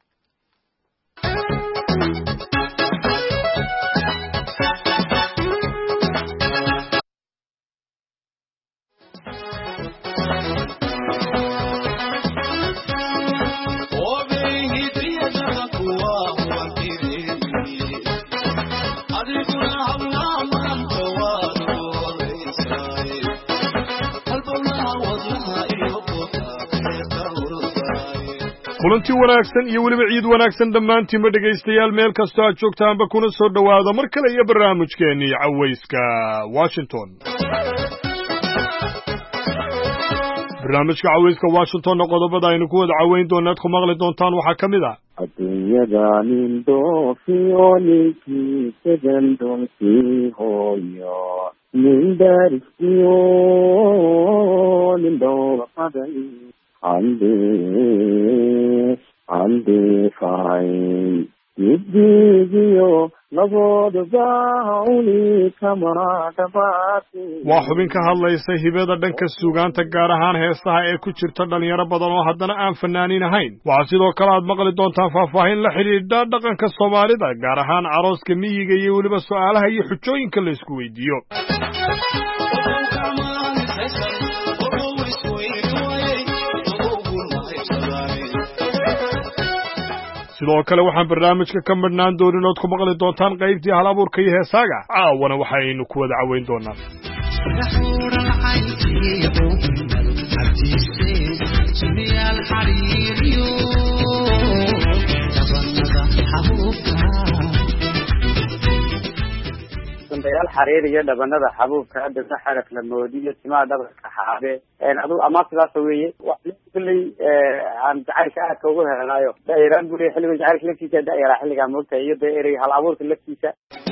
kulanti wanaagsan iyo weliba ciid wanaagsan dhammaantiinba dhegaystayaal meel kastoo aad joogtaanba kuna soo dhowaada mar kale iyo barnaamijkeennii cawayska washington barnaamijka cawayska washingtonna qodobada aynu ku wada caweyn doonaad ku maqli doontaan waxaa ka mid ah adduunyada nin dhoofiyo ninkiisadan dhoolkii hooyo nin daarisiyo nin dhowlaqaday andeefayn dibdigiyo labooduba uli kama dhabaati waa xubin ka hadlaysa hibada dhanka suugaanta gaar ahaan heesaha ee ku jirta dhalinyaro badan oo haddana aan fanaaniin ahayn waxaa sidoo kale aad maqli doontaan faahfaahin la xidhiidha dhaqanka soomaalida gaar ahaan carooska miyiga iyo weliba su'aalaha iyo xujooyinka la isku weydiiyo sidoo kale waxaan barnaamijka ka madhnaan doonin ood ku maqli doontaan qaybtii hal abuurka iyo heesaaga caawana waxaynu ku wada caweyn doonaa dayaal xariir iyo dhabanada xabuubka adabka xaraf la moodiyo timaha dhabarka xaabe adu ama sidaas weeye kulley aan jacaylka aadka ugu helanayo daayiraan buu leeyahay xilliga jacaylka laftiisa daayira xilliga moogta iyo daayirey hal abuurka laftiisa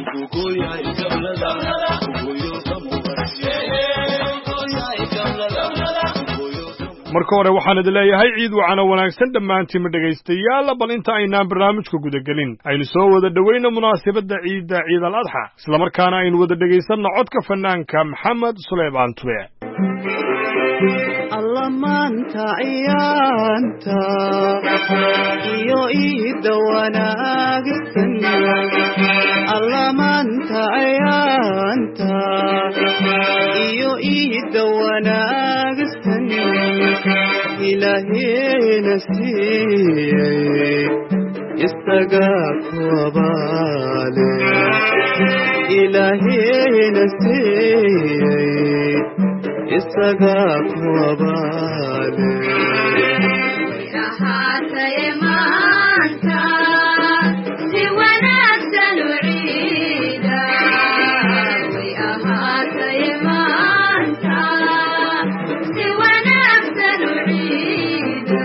marka hore waxaan idin leeyahay ciid wacana wanaagsan dhammaantiinma dhegaystayaal bal inta aynaan barnaamijka gudagelin aynu soo wada dhoweyno munaasabadda ciidda ciid al adxa islamarkaana aynu wada dhegaysanno codka fanaanka maxamed suleymaan tube alla maanta ciyaanta iyo iida wanaagsan alla maanta ciyaanta iyo iida wanaagsan ilaahena siiyey isaga kuwabaale ilaahena siiyey isaga kuwabaale ahaataye maanta si wanaagsan u ciida way ahaataye maanta si wanaagsan u ciida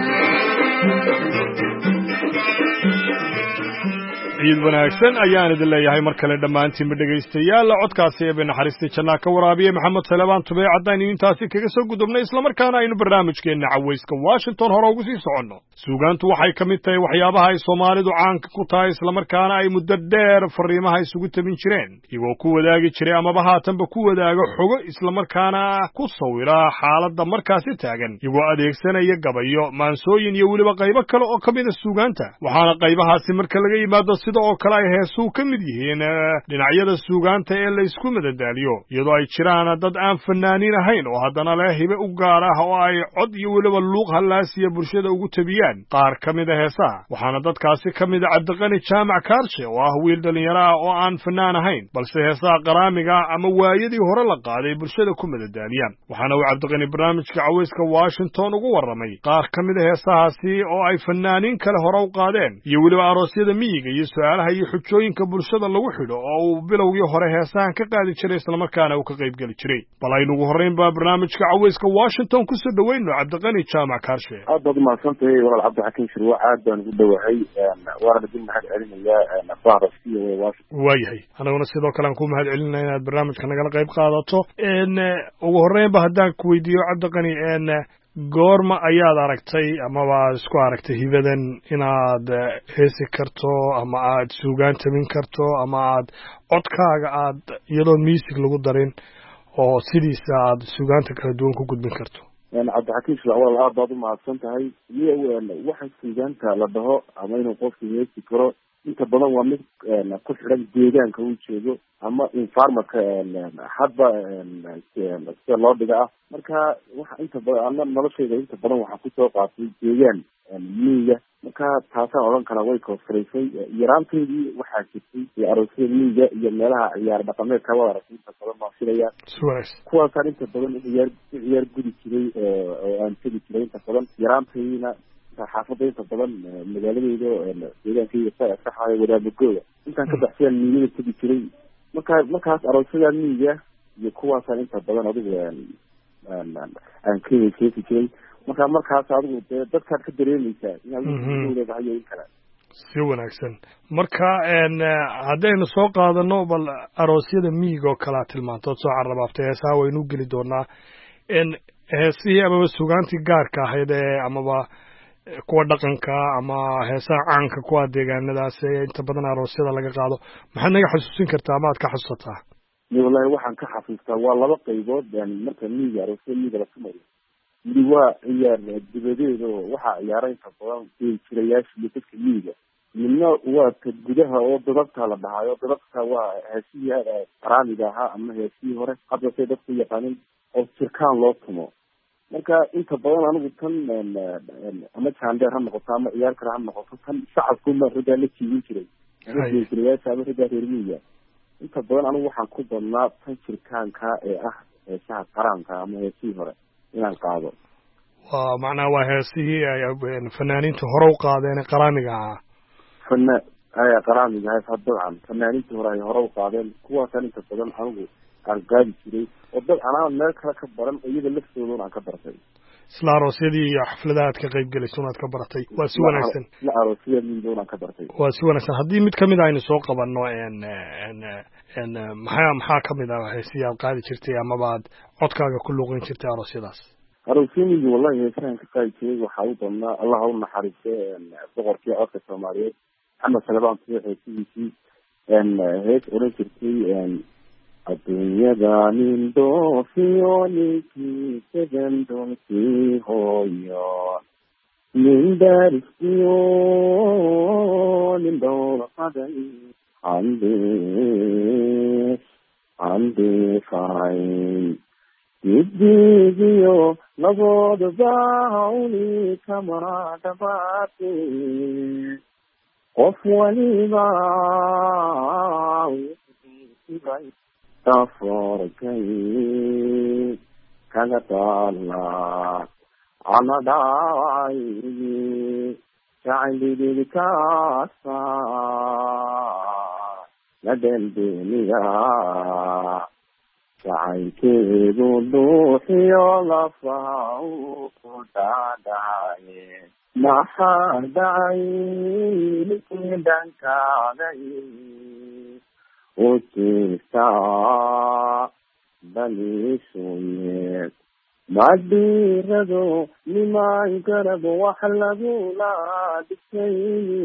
ciid wanaagsan ayaan idin leeyahay mar kale dhammaantiinba dhegaystayaal codkaasi eebe naxariistii jannaa ka waraabiye maxamed salebaan tube caddaynu intaasi kaga soo gudubnay islamarkaana aynu barnaamijkeenna cawayska washington hore ugu sii soconno suugaantu waxay ka mid tahay waxyaabaha ay soomaalidu caanka ku tahay islamarkaana ay muddo dheer fariimaha isugu tabin jireen iyagoo ku wadaagi jiray amaba haatanba ku wadaaga xogo islamarkaana ku sawira xaaladda markaasi taagan iyagoo adeegsanaya gabayo maansooyin iyo weliba qaybo kale oo ka mida suugaanta waxaana qaybahaasi marka laga yimaado sidoo sida oo kale ay heesuu ka mid yihiin dhinacyada suugaanta ee la isku madadaaliyo iyadoo ay jiraan dad aan fanaaniin ahayn oo haddana leh hibe u gaar ah oo ay cod iyo weliba luuq hallaasiya bulshada ugu tabiyaan qaar ka mid a heesaha waxaana dadkaasi ka mid a cabdiqani jaamac kaarshe oo ah wiil dhallinyaro ah oo aan fanaan ahayn balse heesaha qaraamiga ama waayadii hore la qaaday bulshada ku madadaaliyaan waxaana uu cabdiqani barnaamijka cawayska washington ugu warramay qaar ka mid a heesahaasi oo ay fanaaniin kale hore u qaadeen iyo weliba aroosyada miyiga iyo su'aalaha iyo xujooyinka bulshada lagu xidho oo uu bilowgii hore heesahan ka qaadi jiray islamarkaana uu ka qaybgeli jiray bal aynu ugu horrayn baa barnaamijka cawayska washington ku soo dhowayno cabdiqani jaamac kaarshe aad baad umahadsantahay walaal cabdixakiin shirwa aad baan ugu dhowahay waana idin mahad celinayaa bahda washington waayahay anaguna sidoo kale aan ku mahad celinaya inaad barnaamijka nagala qayb qaadato ugu horreynba haddaan ku weydiiyo cabdiqani goorma ayaad aragtay amaba isku aragtay hibadan inaad heesi karto ama aad suugaan tabin karto ama aad codkaaga aad iyadoon music lagu darin oo sidiisa aad suugaanta kala duwan ku gudbin karto cabdixakiin shirwa walaal aad baad umahadsan tahay waxa suugaanta la dhaho ama inuu qofku heesi karo inta badan waa mid ku xidhan deegaanka uu jeedo ama environmentka hadba sida loo dhiga ah marka waxa inta badan ana noloshayda inta badan waxaa kusoo qaatay deegaan miyiga marka taasaan odhan kara way koosfaraysay yaraanteydii waxaa jirtay iyo aroosyada miyiga iyo meelaha ciyaar dhaqameedka wada aragtay inta badan baan filayaa kuwaasaan inta badan ciyaar gudi jiray oo aan tegi jiray inta badan yaraantaydiina xaafadda inta badan magaaladeyda deegaankayga saxaaya wadaamagooda intaan ka baxsayaan miyada tegi jiray markaas aroosyada miyiga iyo kuwaasaan inta badan adigu aan keesi jiray markaas adigu dee dadkaad ka dareemaysaa inaad leedahay in kale si wanaagsan marka haddaynu soo qaadano bal aroosyada miyiga oo kale aad tilmaantood soo carrabaabtay heesaha waynu geli doonaa heesihii amaba sugaantii gaarka ahayd amaba kuwa dhaqanka ama heesaha caanka kuwa deegaanadaas ee inta badan aroosyada laga qaado maxaad naga xasuusin kartaa ama aad ka xasuusataa wallahi waxaan ka xasuustaa waa laba qaybood marka miyiga aroosyada miyiga la tumayo midi waa ciyaar dibadeed oo waxaa ciyaara inta badan jirayaasha iyo dadka miyiga midna waa ka gudaha oo dadabta la dhahaayo dadabta waa heesihii qaraamiga ahaa ama heesihii hore hadda say dadku yaqaanin oo jirkaan loo tumo marka inta badan anigu tan ama jaandheer ha noqoto ama ciyaar kale ha noqoto tan shacabkuma raggaa la jiibin jiray jirayaasha ama raggaa reer miyiga inta badan anigu waxaan ku badnaa tan jirkaanka ee ah heesaha qaraanka ama heesihii hore inaan qaado waa macnaha waa heesihii ay fanaaniinta hore u qaadeen ee qaraamiga ahaa qaraamiga ahaa dabcan fanaaniintii hore ay hore u qaadeen kuwaasaan inta badan anigu aan qaadi jiray oo dad anaa meel kale ka baran iyaga laftoodan aan ka bartay isla aroosyadii iyo xafladaha aad ka qayb gelayso aad ka baratay waa si wanaagsan isla aroosyada miyiga aan ka bartay waa si wanaagsan haddii mid kamid aynu soo qabanno maxaa kamid ah heesihii aad qaadi jirtay amaba aad codkaaga ku luuqin jirtay aroosyadaas aroosyamiga wallahi heesahan ka qaadi jiray waxaa u badnaa allah ha u naxariisto boqorkii codka soomaaliyeed maxamed salebaan tuux heesihiisii hees odhan jirtay adduunyada nin dhoofiyo ninkii segan doolkii hooyo nin daariskiyo nin dhowlaqaday andeefayn didigiyo laboodaba hawli kama dhabaate qof waliba taforkay kaga taala anadhaay jacaylidirkaasa la delbeeniya jacaylkeedu dhuuxiyo lafaha u ku dhaadhaye maxaa dhacay ninkii dhankaaday ujeestaa baliisuye madhiirado nimaan garab wax lagula dhigtay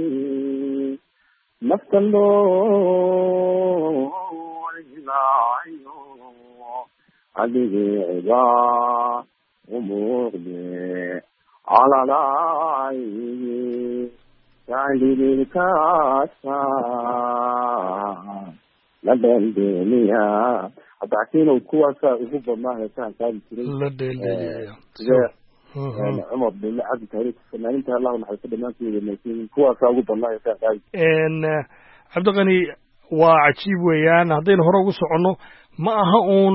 naftan loo ilaayo adigeeda umuuqde calalaay jacayliilkaasa la dheeldheeliya cabdixakiinow kuwaasaa ugu badnaa heesahan qaadi jiray la dheeldheeliya cumar bille cabdi taariikh fanaaninta allahu naxariisto dhammaantood maysiin kuwaasaa ugu badnaa heesahan qaadi cabdiqani waa cajiib weeyaan haddaynu hore ugu soconno ma aha uun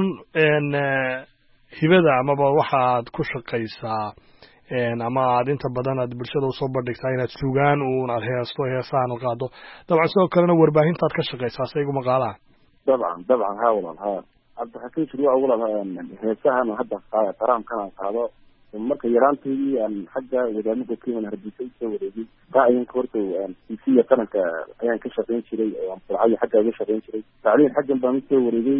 hibada amaba waxaad ku shaqaysaa ama aad inta badan aad bulshada usoo bandhigtaa inaad sugaan uun aad heesto heesahan u qaado dabcan sidoo kalena warbaahintaad ka shaqaysaa saygu maqaalaha dabcan ha walaal ha cabdixakiin shirwa walaal heesahan hadda qaraamkan aan qaado marka yaraantaydii aan xagga wadaamada kiiman hargeysa usoo wareegay qaayinka horta tisiya qaranka ayaan ka shaqayn jiray oo burcadii xagga uga shaqayn jiray tacliin xaggan baan usoo wareegay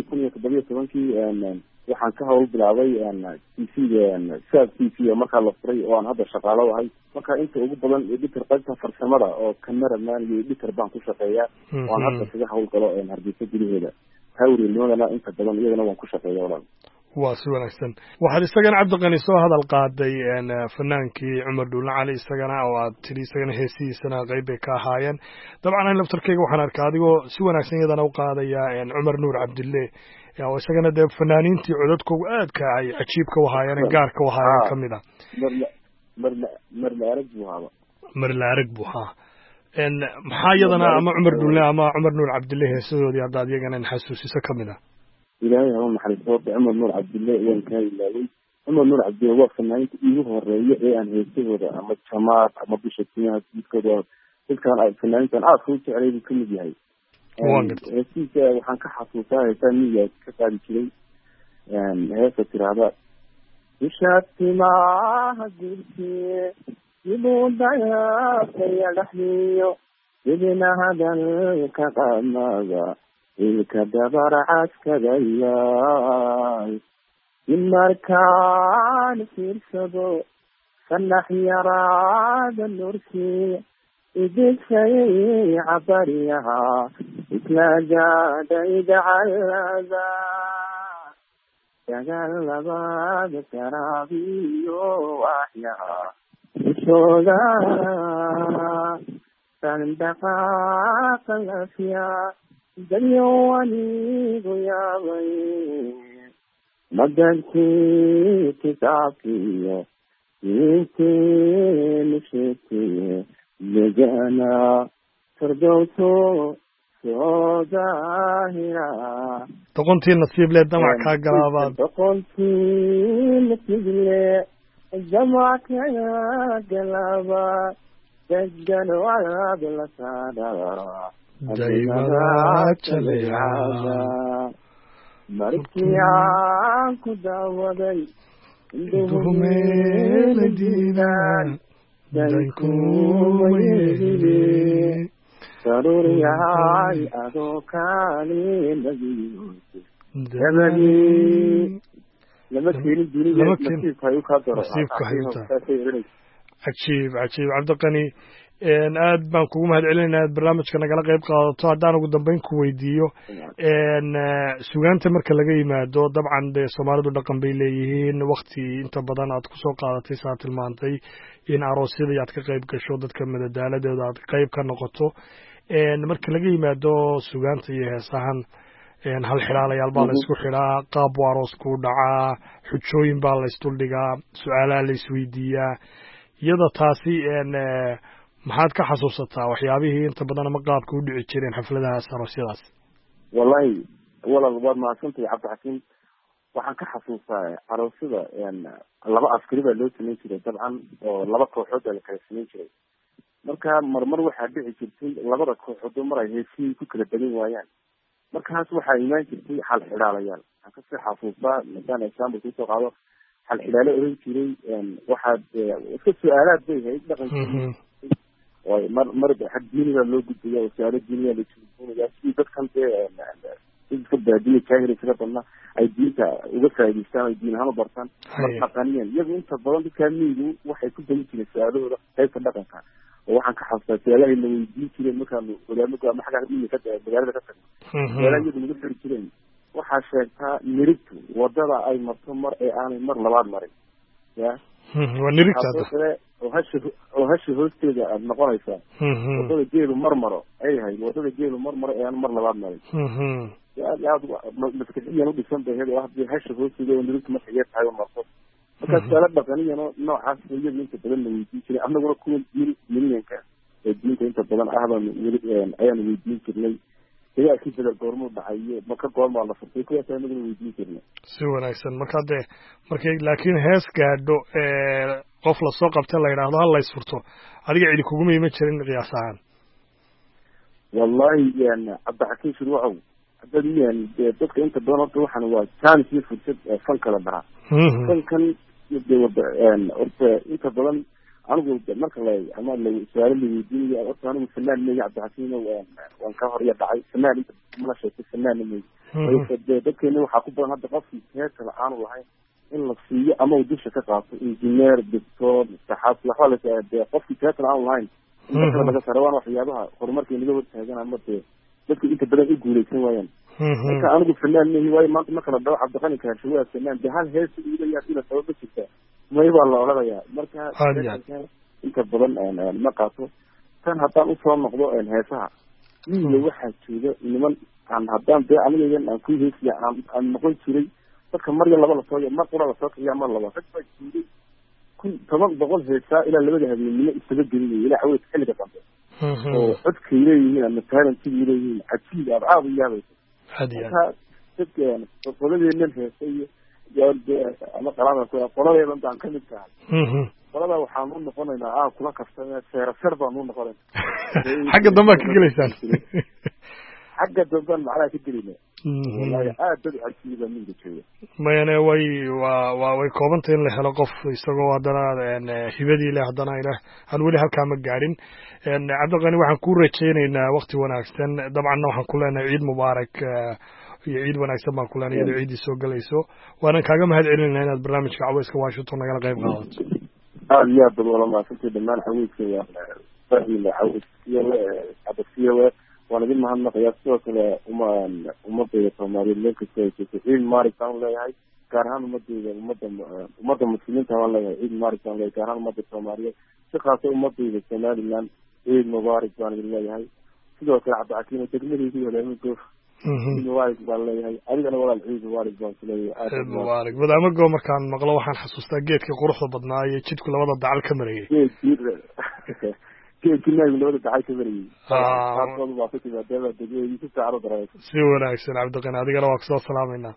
2017 waxaan ka hawl bilaabay tisiga saab tisiya markaa la furay oo aan hadda shaqaalo ahay marka inta ugu badan editor qaybta farsamada oo cameraman iyo editor baan ku shaqeeyaa oo aan hadda kaga hawl galo hargeysa gudaheeda hawriilnimadana inta badan iyagana waan ku shaqeeya walaal waa si wanaagsan waxaad isagana cabdiqani soo hadal qaaday fanaankii cumar dhuulna cali isagana oo aad tidhi isagana heesihiisana qayb bay ka ahaayeen dabcan an laftarkeyga waxaan arkaa adigoo si wanaagsan iyadana u qaadaya cumar nuur cabdille oo isagana dee fanaaniintii codadkoogu aadka ay cajiibka u ahaayeen gaarka u ahaayeen ka mid a marla arag buu haaba marla arag buu haa maxaa iyadana ama cumar dhuulne ama cumar nuur cabdille heesadoodii haddaad iyagana xasuusiso ka mid a ilaahay haba naxariisto cumar nuur cabdille waan kaa ilaaway cumar nuur cabdille waa fanaaninta iigu horeeya ee aan heesahooda ama jamaad ama bisha timaha diidkooda dadkaan fanaanintan aadka u jeclay buu kamid yahay heesihiisa waxaan ka xasuustaa heesaa miyiga ka qaadi jiray heesa tiraahda bisha timaha diidkee siduu dayaasaya dhaxliyo sidina hadalka qamada ilka dabar caskadayaay in markaan fiirsado fanax yaraada nurkii idisayay cabariyaha isla jaadhaydacalada dagaal labaada karaabiyo waxyaha ishooda sandaqaaqa lafya dadyo anigu yaabay madadkii kitaabkiiyo diinteenu sheegtay degana fardowso soo daahira doqontii nasiib le damac kaa galaabaad doqontii nasiib le damac kaa galaaba degan waad la saadhaa daymada jaleecada markii aan ku daawaday induhumeela diidaan daykumayehile daruuriyahay adoo kaalinadiyo dabadii lama keenin dunida nasiibka ay u kaa daro cajiib cabdiqani aad baan kugu mahad celinayna aad barnaamijka nagala qayb qaadato haddaan ugu dambeyn ku weydiiyo sugaanta marka laga yimaado dabcan dee soomaalidu dhaqan bay leeyihiin wakti inta badan aad kusoo qaadatay saa tilmaantay in aroosyadii aad ka qayb gasho dadka madadaaladeeda aad qayb ka noqoto marka laga yimaado sugaanta iyo heesahan hal xidhaalayaal baa la isku xidhaa qaab buu aroosku dhacaa xujooyin baa la isduldhigaa su-aalaha la isweydiiyaa iyada taasi maxaad ka xasuusataa waxyaabihii inta badan ama qaabka u dhici jireen xafladahaas aroosyadaas wallahi walaal waad mahadsantahay cabdixakiim waxaan ka xasuustaa aroosyada laba askari baa loo samayn jiray dabcan oo laba kooxood baa la kala samayn jiray marka marmar waxaa dhici jirtay labada kooxood mar ay heesihii ku kala badan waayaan markaas waxaa imaan jirtay xal xidhaalayaal waxaan kasii xasuustaa masalan example kusoo qaado xal xidhaalo oran jiray waxaad iska su-aalaad bay ahayd dhaqankii mar xag diiniga loo gudbaya oo su-aalo diiniga la jooginaya sidii dadkan dee dadka baadiya kaahira sida badna ay diinta uga faa'idaystaan ay diin ahaan u bartaan mar dhaqaniyan iyagu inta badan dadkaa miyigu waxay ku bani jireen su-aalahooda qaybta dhaqanka oo waxaan ka xasuustaa su-aalahay la weydiin jireen markaanu wadaamada ama xagga miyiga magaalada ka tagno su-aalaha iyadu nagu xiri jireen waxaa sheegtaa nirigtu wadada ay marto mar ee aanay mar labaad marin ya waa nirigta hadda oo hashi hoosteeda aad noqonaysaa wadada geelu marmaro ay ahayd wadada geelu marmaro ee aan mar labaad maray aad iyo aad maskaxiyan u dhisan bay ahayd oo hadii hashi hoosteeda oo nirigta marka yar tahay marto markaas kala dhaqaniyan noocaas iyada inta badan la weydiin jiray annaguna kuwa milyanka ee diinta inta badan ahbaan ayaan weydiin jirnay dagaalkii bedel goormuu dhacayo maka goormaa la furtay kuwaas anaguna weydiin jirnay si wanaagsan marka dee markay laakiin hees gaadho qof lasoo qabta la yidhaahdo hal lays furto adiga cidi kuguma iman jirin qiyaas ahaan wallahi cabdixakiin shirwacow dadka inta badan horta waxaan waa jaanis iyo fursad fan kala dhahaa fankan horta inta badan anigu marka ama su-aalo la weydiinayo horta anigu fanaan mey cabdixakiin waan ka hor iyo dhacay fanaan inta mala sheegtay fanaanna mey dadkeena waxaa ku badan hadda qofkii heesa la-aanu lahayn in la siiyo ama uu dusha ka qaato engineer doctor saxaas waxba la qofkii heesa la-aanu lahayn in dadka laga sare waana waxyaabaha horumarka inaga hortaagan ama dee dadku inta badan u guuleysan waayaan marka anigu fanaan mehi waayo maanta marka la dhaho cabdiqani kaarsho waa fanaan de hal heesa iilayaa sida sabab ma jirta may baa la odhanayaa marka inta badan ma qaato tan haddaan usoo noqdo heesaha miyiga waxaa jooga niman aan haddaan dee anigayan aan ku heesiya aan noqon jiray dadka mar iyo laba lasoo mar qura lasoo kiciyaa mar laba rag baa joogay 10 heesaa ilaa labada habeenimo isaga gelinaya ilaa xaweed xilliga dambe oo codkay leeyihiin ama taalantigay leeyihiin cajiib aad u yaabaysa marka dadka qoladeenan heesa iyo ama qoladeedan baan ka mid tahay qolada waxaan u noqonaynaa kula kaftame seeraser baan u noqonaynaa xagga dambe ka gelaysaan xagga dambe macnaha ka gelina wallahi aad dad cajiiba minka jooga mayane way koobantay in la helo qof isagoo haddana hibadii leh haddana ilaah aan weli halkaa ma gaadhin cabdiqani waxaan ku rajaynaynaa waqti wanaagsan dabcanna waxaan ku leenahay ciid mubaarak iyo ciid wanaagsan baan ku leenahay iyadoo ciiddii soo gelayso waanan kaaga mahad celinayna inaad barnaamijka caweyska washington nagala qayb qaadato aad iyo aad bad wala maasantay dhammaan caweyska fahila caweyskiyo cabasiyo waan idin mahadnaqayaa sidoo kale ummadayda soomaaliyeed meel kasta ay joogto ciid maarig baan leeyahay gaar ahaan ummadda muslimiinta baan leeyahay ciid maarig baan leeyahay gaar ahaan ummadda soomaaliyeed si khaasa ummadayda somaliland ciid mubaarig baan idin leeyahay sidoo kale cabdixakiim degmadaydi walaamigoof ciid mubaarig baan leeyahay adigana walaal ciid mubaarig baan ku leeyahay ciid mubaarig wadaamago markaan maqlo waxaan xasuustaa geedka quruxda badnaa iyo jidku labada dacal ka marayay si wanaagsan cabdiqani adigana waa kusoo salaamayna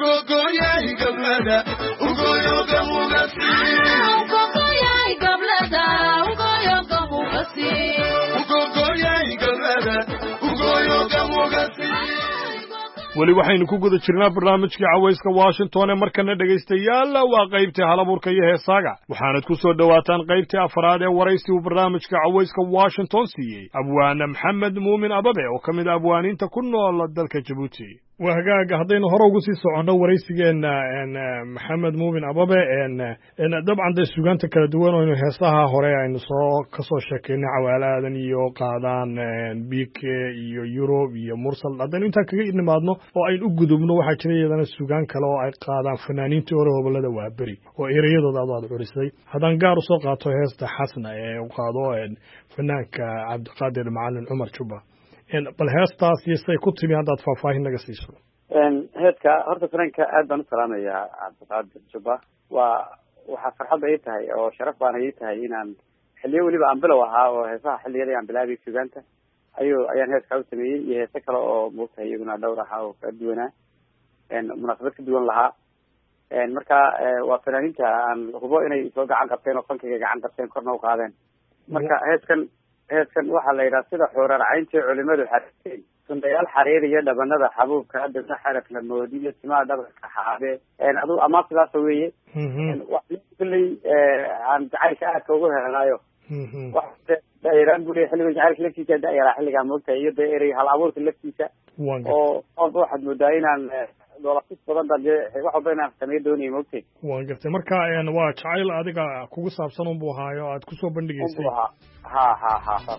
weli waxaynu ku guda jirnaa barnaamijkii caweyska washington ee markana dhegaystayaal waa qaybtii halabuurka iyo heesaaga waxaanad ku soo dhowaataan qaybtii afraad ee waraysi uu barnaamijka caweyska washington siiyey abwaane maxamed muumin ababe oo ka mid a abwaaniinta ku nool dalka jabuuti waa hagaaga haddaynu hore ugu sii soconno waraysigeena maxamed muumin ababe dabcan dee sugaanta kala duwan oo heesaha hore aynu ka soo sheekaynay cawaalaadan iyo qaadaan bike iyo yurub iyo mursal haddaynu intaan kaga nimaadno oo aynu u gudubno waxaa jira iyadana sugaan kale oo ay qaadaan fanaaniintii hore hobolada waaberi oo ereyadooda aad curisay haddaan gaar usoo qaato heesta xasna ee u qaado fanaanka cabdiqaadir macalin cumar juba bal heestaas iyo siday ku timi haddaad faahfaahin naga siiso heedka horta fanaanka aad baan u salaamayaa cabdiqaadir juba waxaa farxadda ii tahay oo sharaf baana ii tahay inaan xiliyo weliba aan bilow ahaa oo heesaha xilliyada aan bilaabay sugaanta ayaan heeskaa u sameeyey iyo heese kale oo moogtahay iyaguna dhowr ahaa oo kala duwanaa munaasabad ka duwan lahaa marka waa fanaaniinta aan hubo inay soo gacan qabteen oo fankayga gacan qabteen korna u qaadeen marka heeskan waxaa la yidhaha sida xuurarcayntii culimadu xariirteen sundayaal xariir iyo dhabanada xabuubka dadna xaraf la moodiyo timaha dhabarka xaabe adu amaa sidaasa weeye kulley aan jacaylka aadka ugu helanaayo dairaan bu leya xilliga jacaylka laftiisa dayaraa xilligaa moogtahay iyo dee erey hal abuurka laftiisa oo walba waxaad moodaa inaan doolafis badan baan dee wax walba inaan sameeyo doonaya moogtay waan gartay marka waa jacayl adiga kugu saabsan unbu ahaayo aad kusoo bandhigaysay ha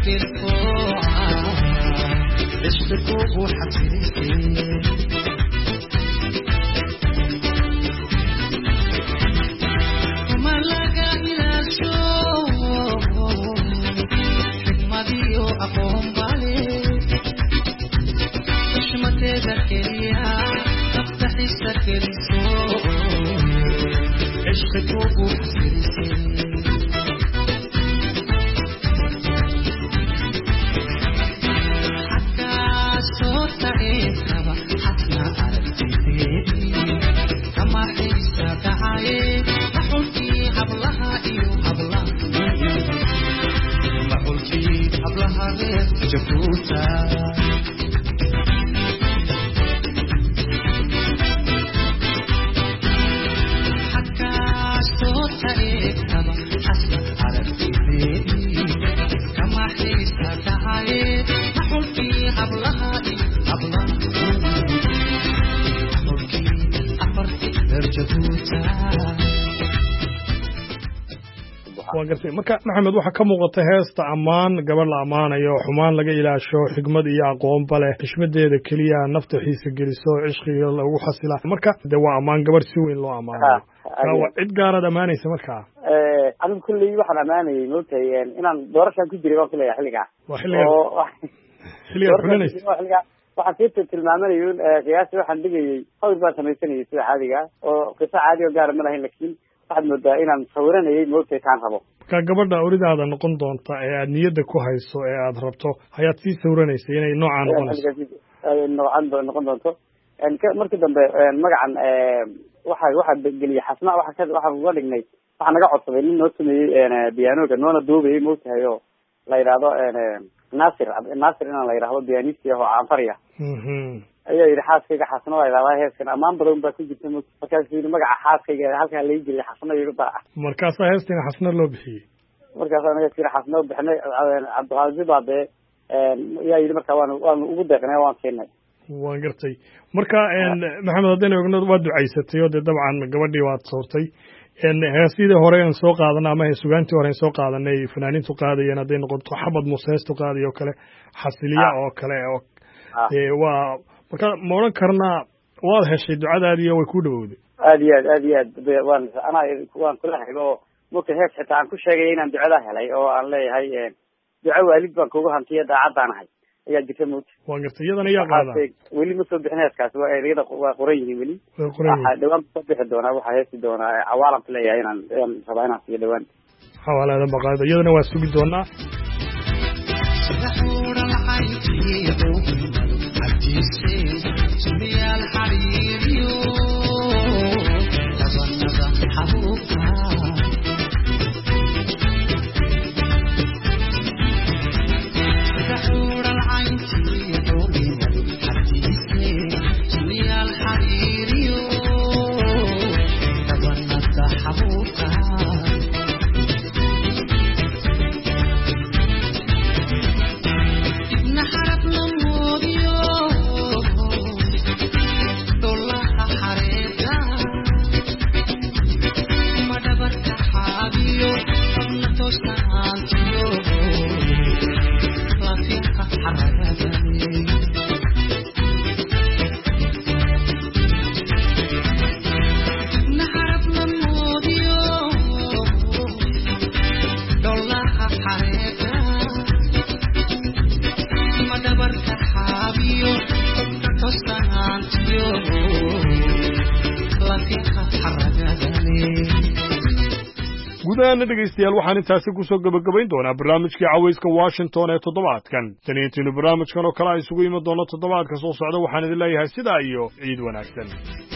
waan gartay marka maxamed waxa ka muuqata heesta ammaan gabadh la amaanayo xumaan laga ilaasho xigmad iyo aqoon bale xishmadeeda kaliya nafta xiisa geliso cishqiga lagu xasila marka de waa ammaan gabadh si weyn loo amaanayo waa cid gaarad amaanaysa marka anigu kulley waxaan amaanayay moogtahay inaan doorashaan ku jiray waan ku leeyahay xilligaa waa xilligaa xulinaysa waxaan sii tilmaamanayo qiyaasi waxaan dhigayay hawr baan samaysanayay sida caadiga oo qiso caadi oo gaara ma lahayn laakiin waxaad moodaa inaan sawiranayay moogtahay kaan rabo marka gabadha oridaada noqon doonta ee aad niyadda ku hayso ee aad rabto ayaad sii sawiranaysay inay noocaan noqonayso noocaan noqon doonto markii dambe magacan waxaa geliyay xasna waxaan uga dhignay waxaa naga codsaday nin noo sameeyey biyaanoga noona duubayay moogtahay oo la yidhaahdo nasir inaan la yidhaahdo biyaanisti ah oo caanfariya ayaa yidhi xaaskayga xasna waa yidhahdaa heeskan ammaan badan baa ku jirta markaasuu yidhi magaca xaaskayga halkaa laga geliyay xasna yidhi markaasaa heestina xasna loo bixiyey markaasaan heestina xasna u bixinay cabdiqaadir baa dee yaa yidhi marka waanu ugu deeqnay waan siinay waan gartay marka maxamed haddayna ogno waad ducaysatay oo dee dabcan gabadhii waad soortay heesidii hore aan soo qaadana ama sugaantii hore aan soo qaadanay fanaaniintu qaadayeen hadday noqoto xabad museestu qaadayo oo kale xasiliya oo kale waa marka ma odhan karnaa waad heshay ducadaadii way ku dhawowday aad iyo aad waan kula helo oo marka hees xitaa aan ku sheegay inaan ducada helay oo aan leeyahay duco waalid baan kugu hantiya daacadaan ahay ayaa jirta mawta waan gartay iyadana yaa qaadaa weli ma soo bixin heeskaas waa ereyada waa qoran yihiin weli waxaa dhawaan soo bixi doonaa waxaa heesi doonaa cawaalanka leeyahay inaan rabaa inaan siiyo dhawaan xawaalada baqaada iyadana waa sugi doonaa gudahaana dhegaystayaal waxaan intaasi kusoo gebagabayn doonaa barnaamijkii cawayska washington ee toddobaadkan taniintiinu barnaamijkan oo kale a isugu iman doono toddobaadka soo socda waxaan idin leeyahay sidaa iyo ciid wanaagsan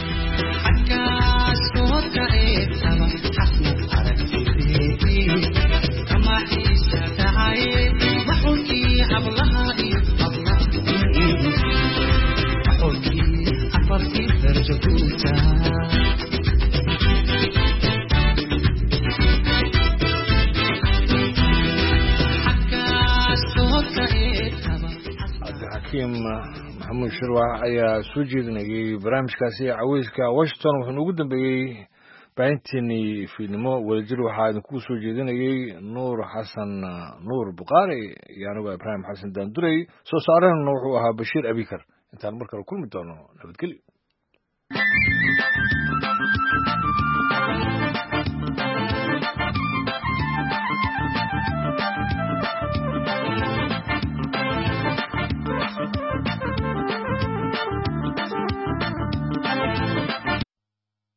maxamuud shirwax ayaa soo jeedinayay barnaamijkaasi caweyska washington wuxuuna ugu dambeeyey baahinteennii fiidnimo wadajir waxaa idinku soo jeedinayay nuur xasan nuur buqaari iyo anigu ibraahim xasan daandurey soo saarahana wuxuu ahaa bashiir abikar intaan mar kale kulmi doono nabadgelyo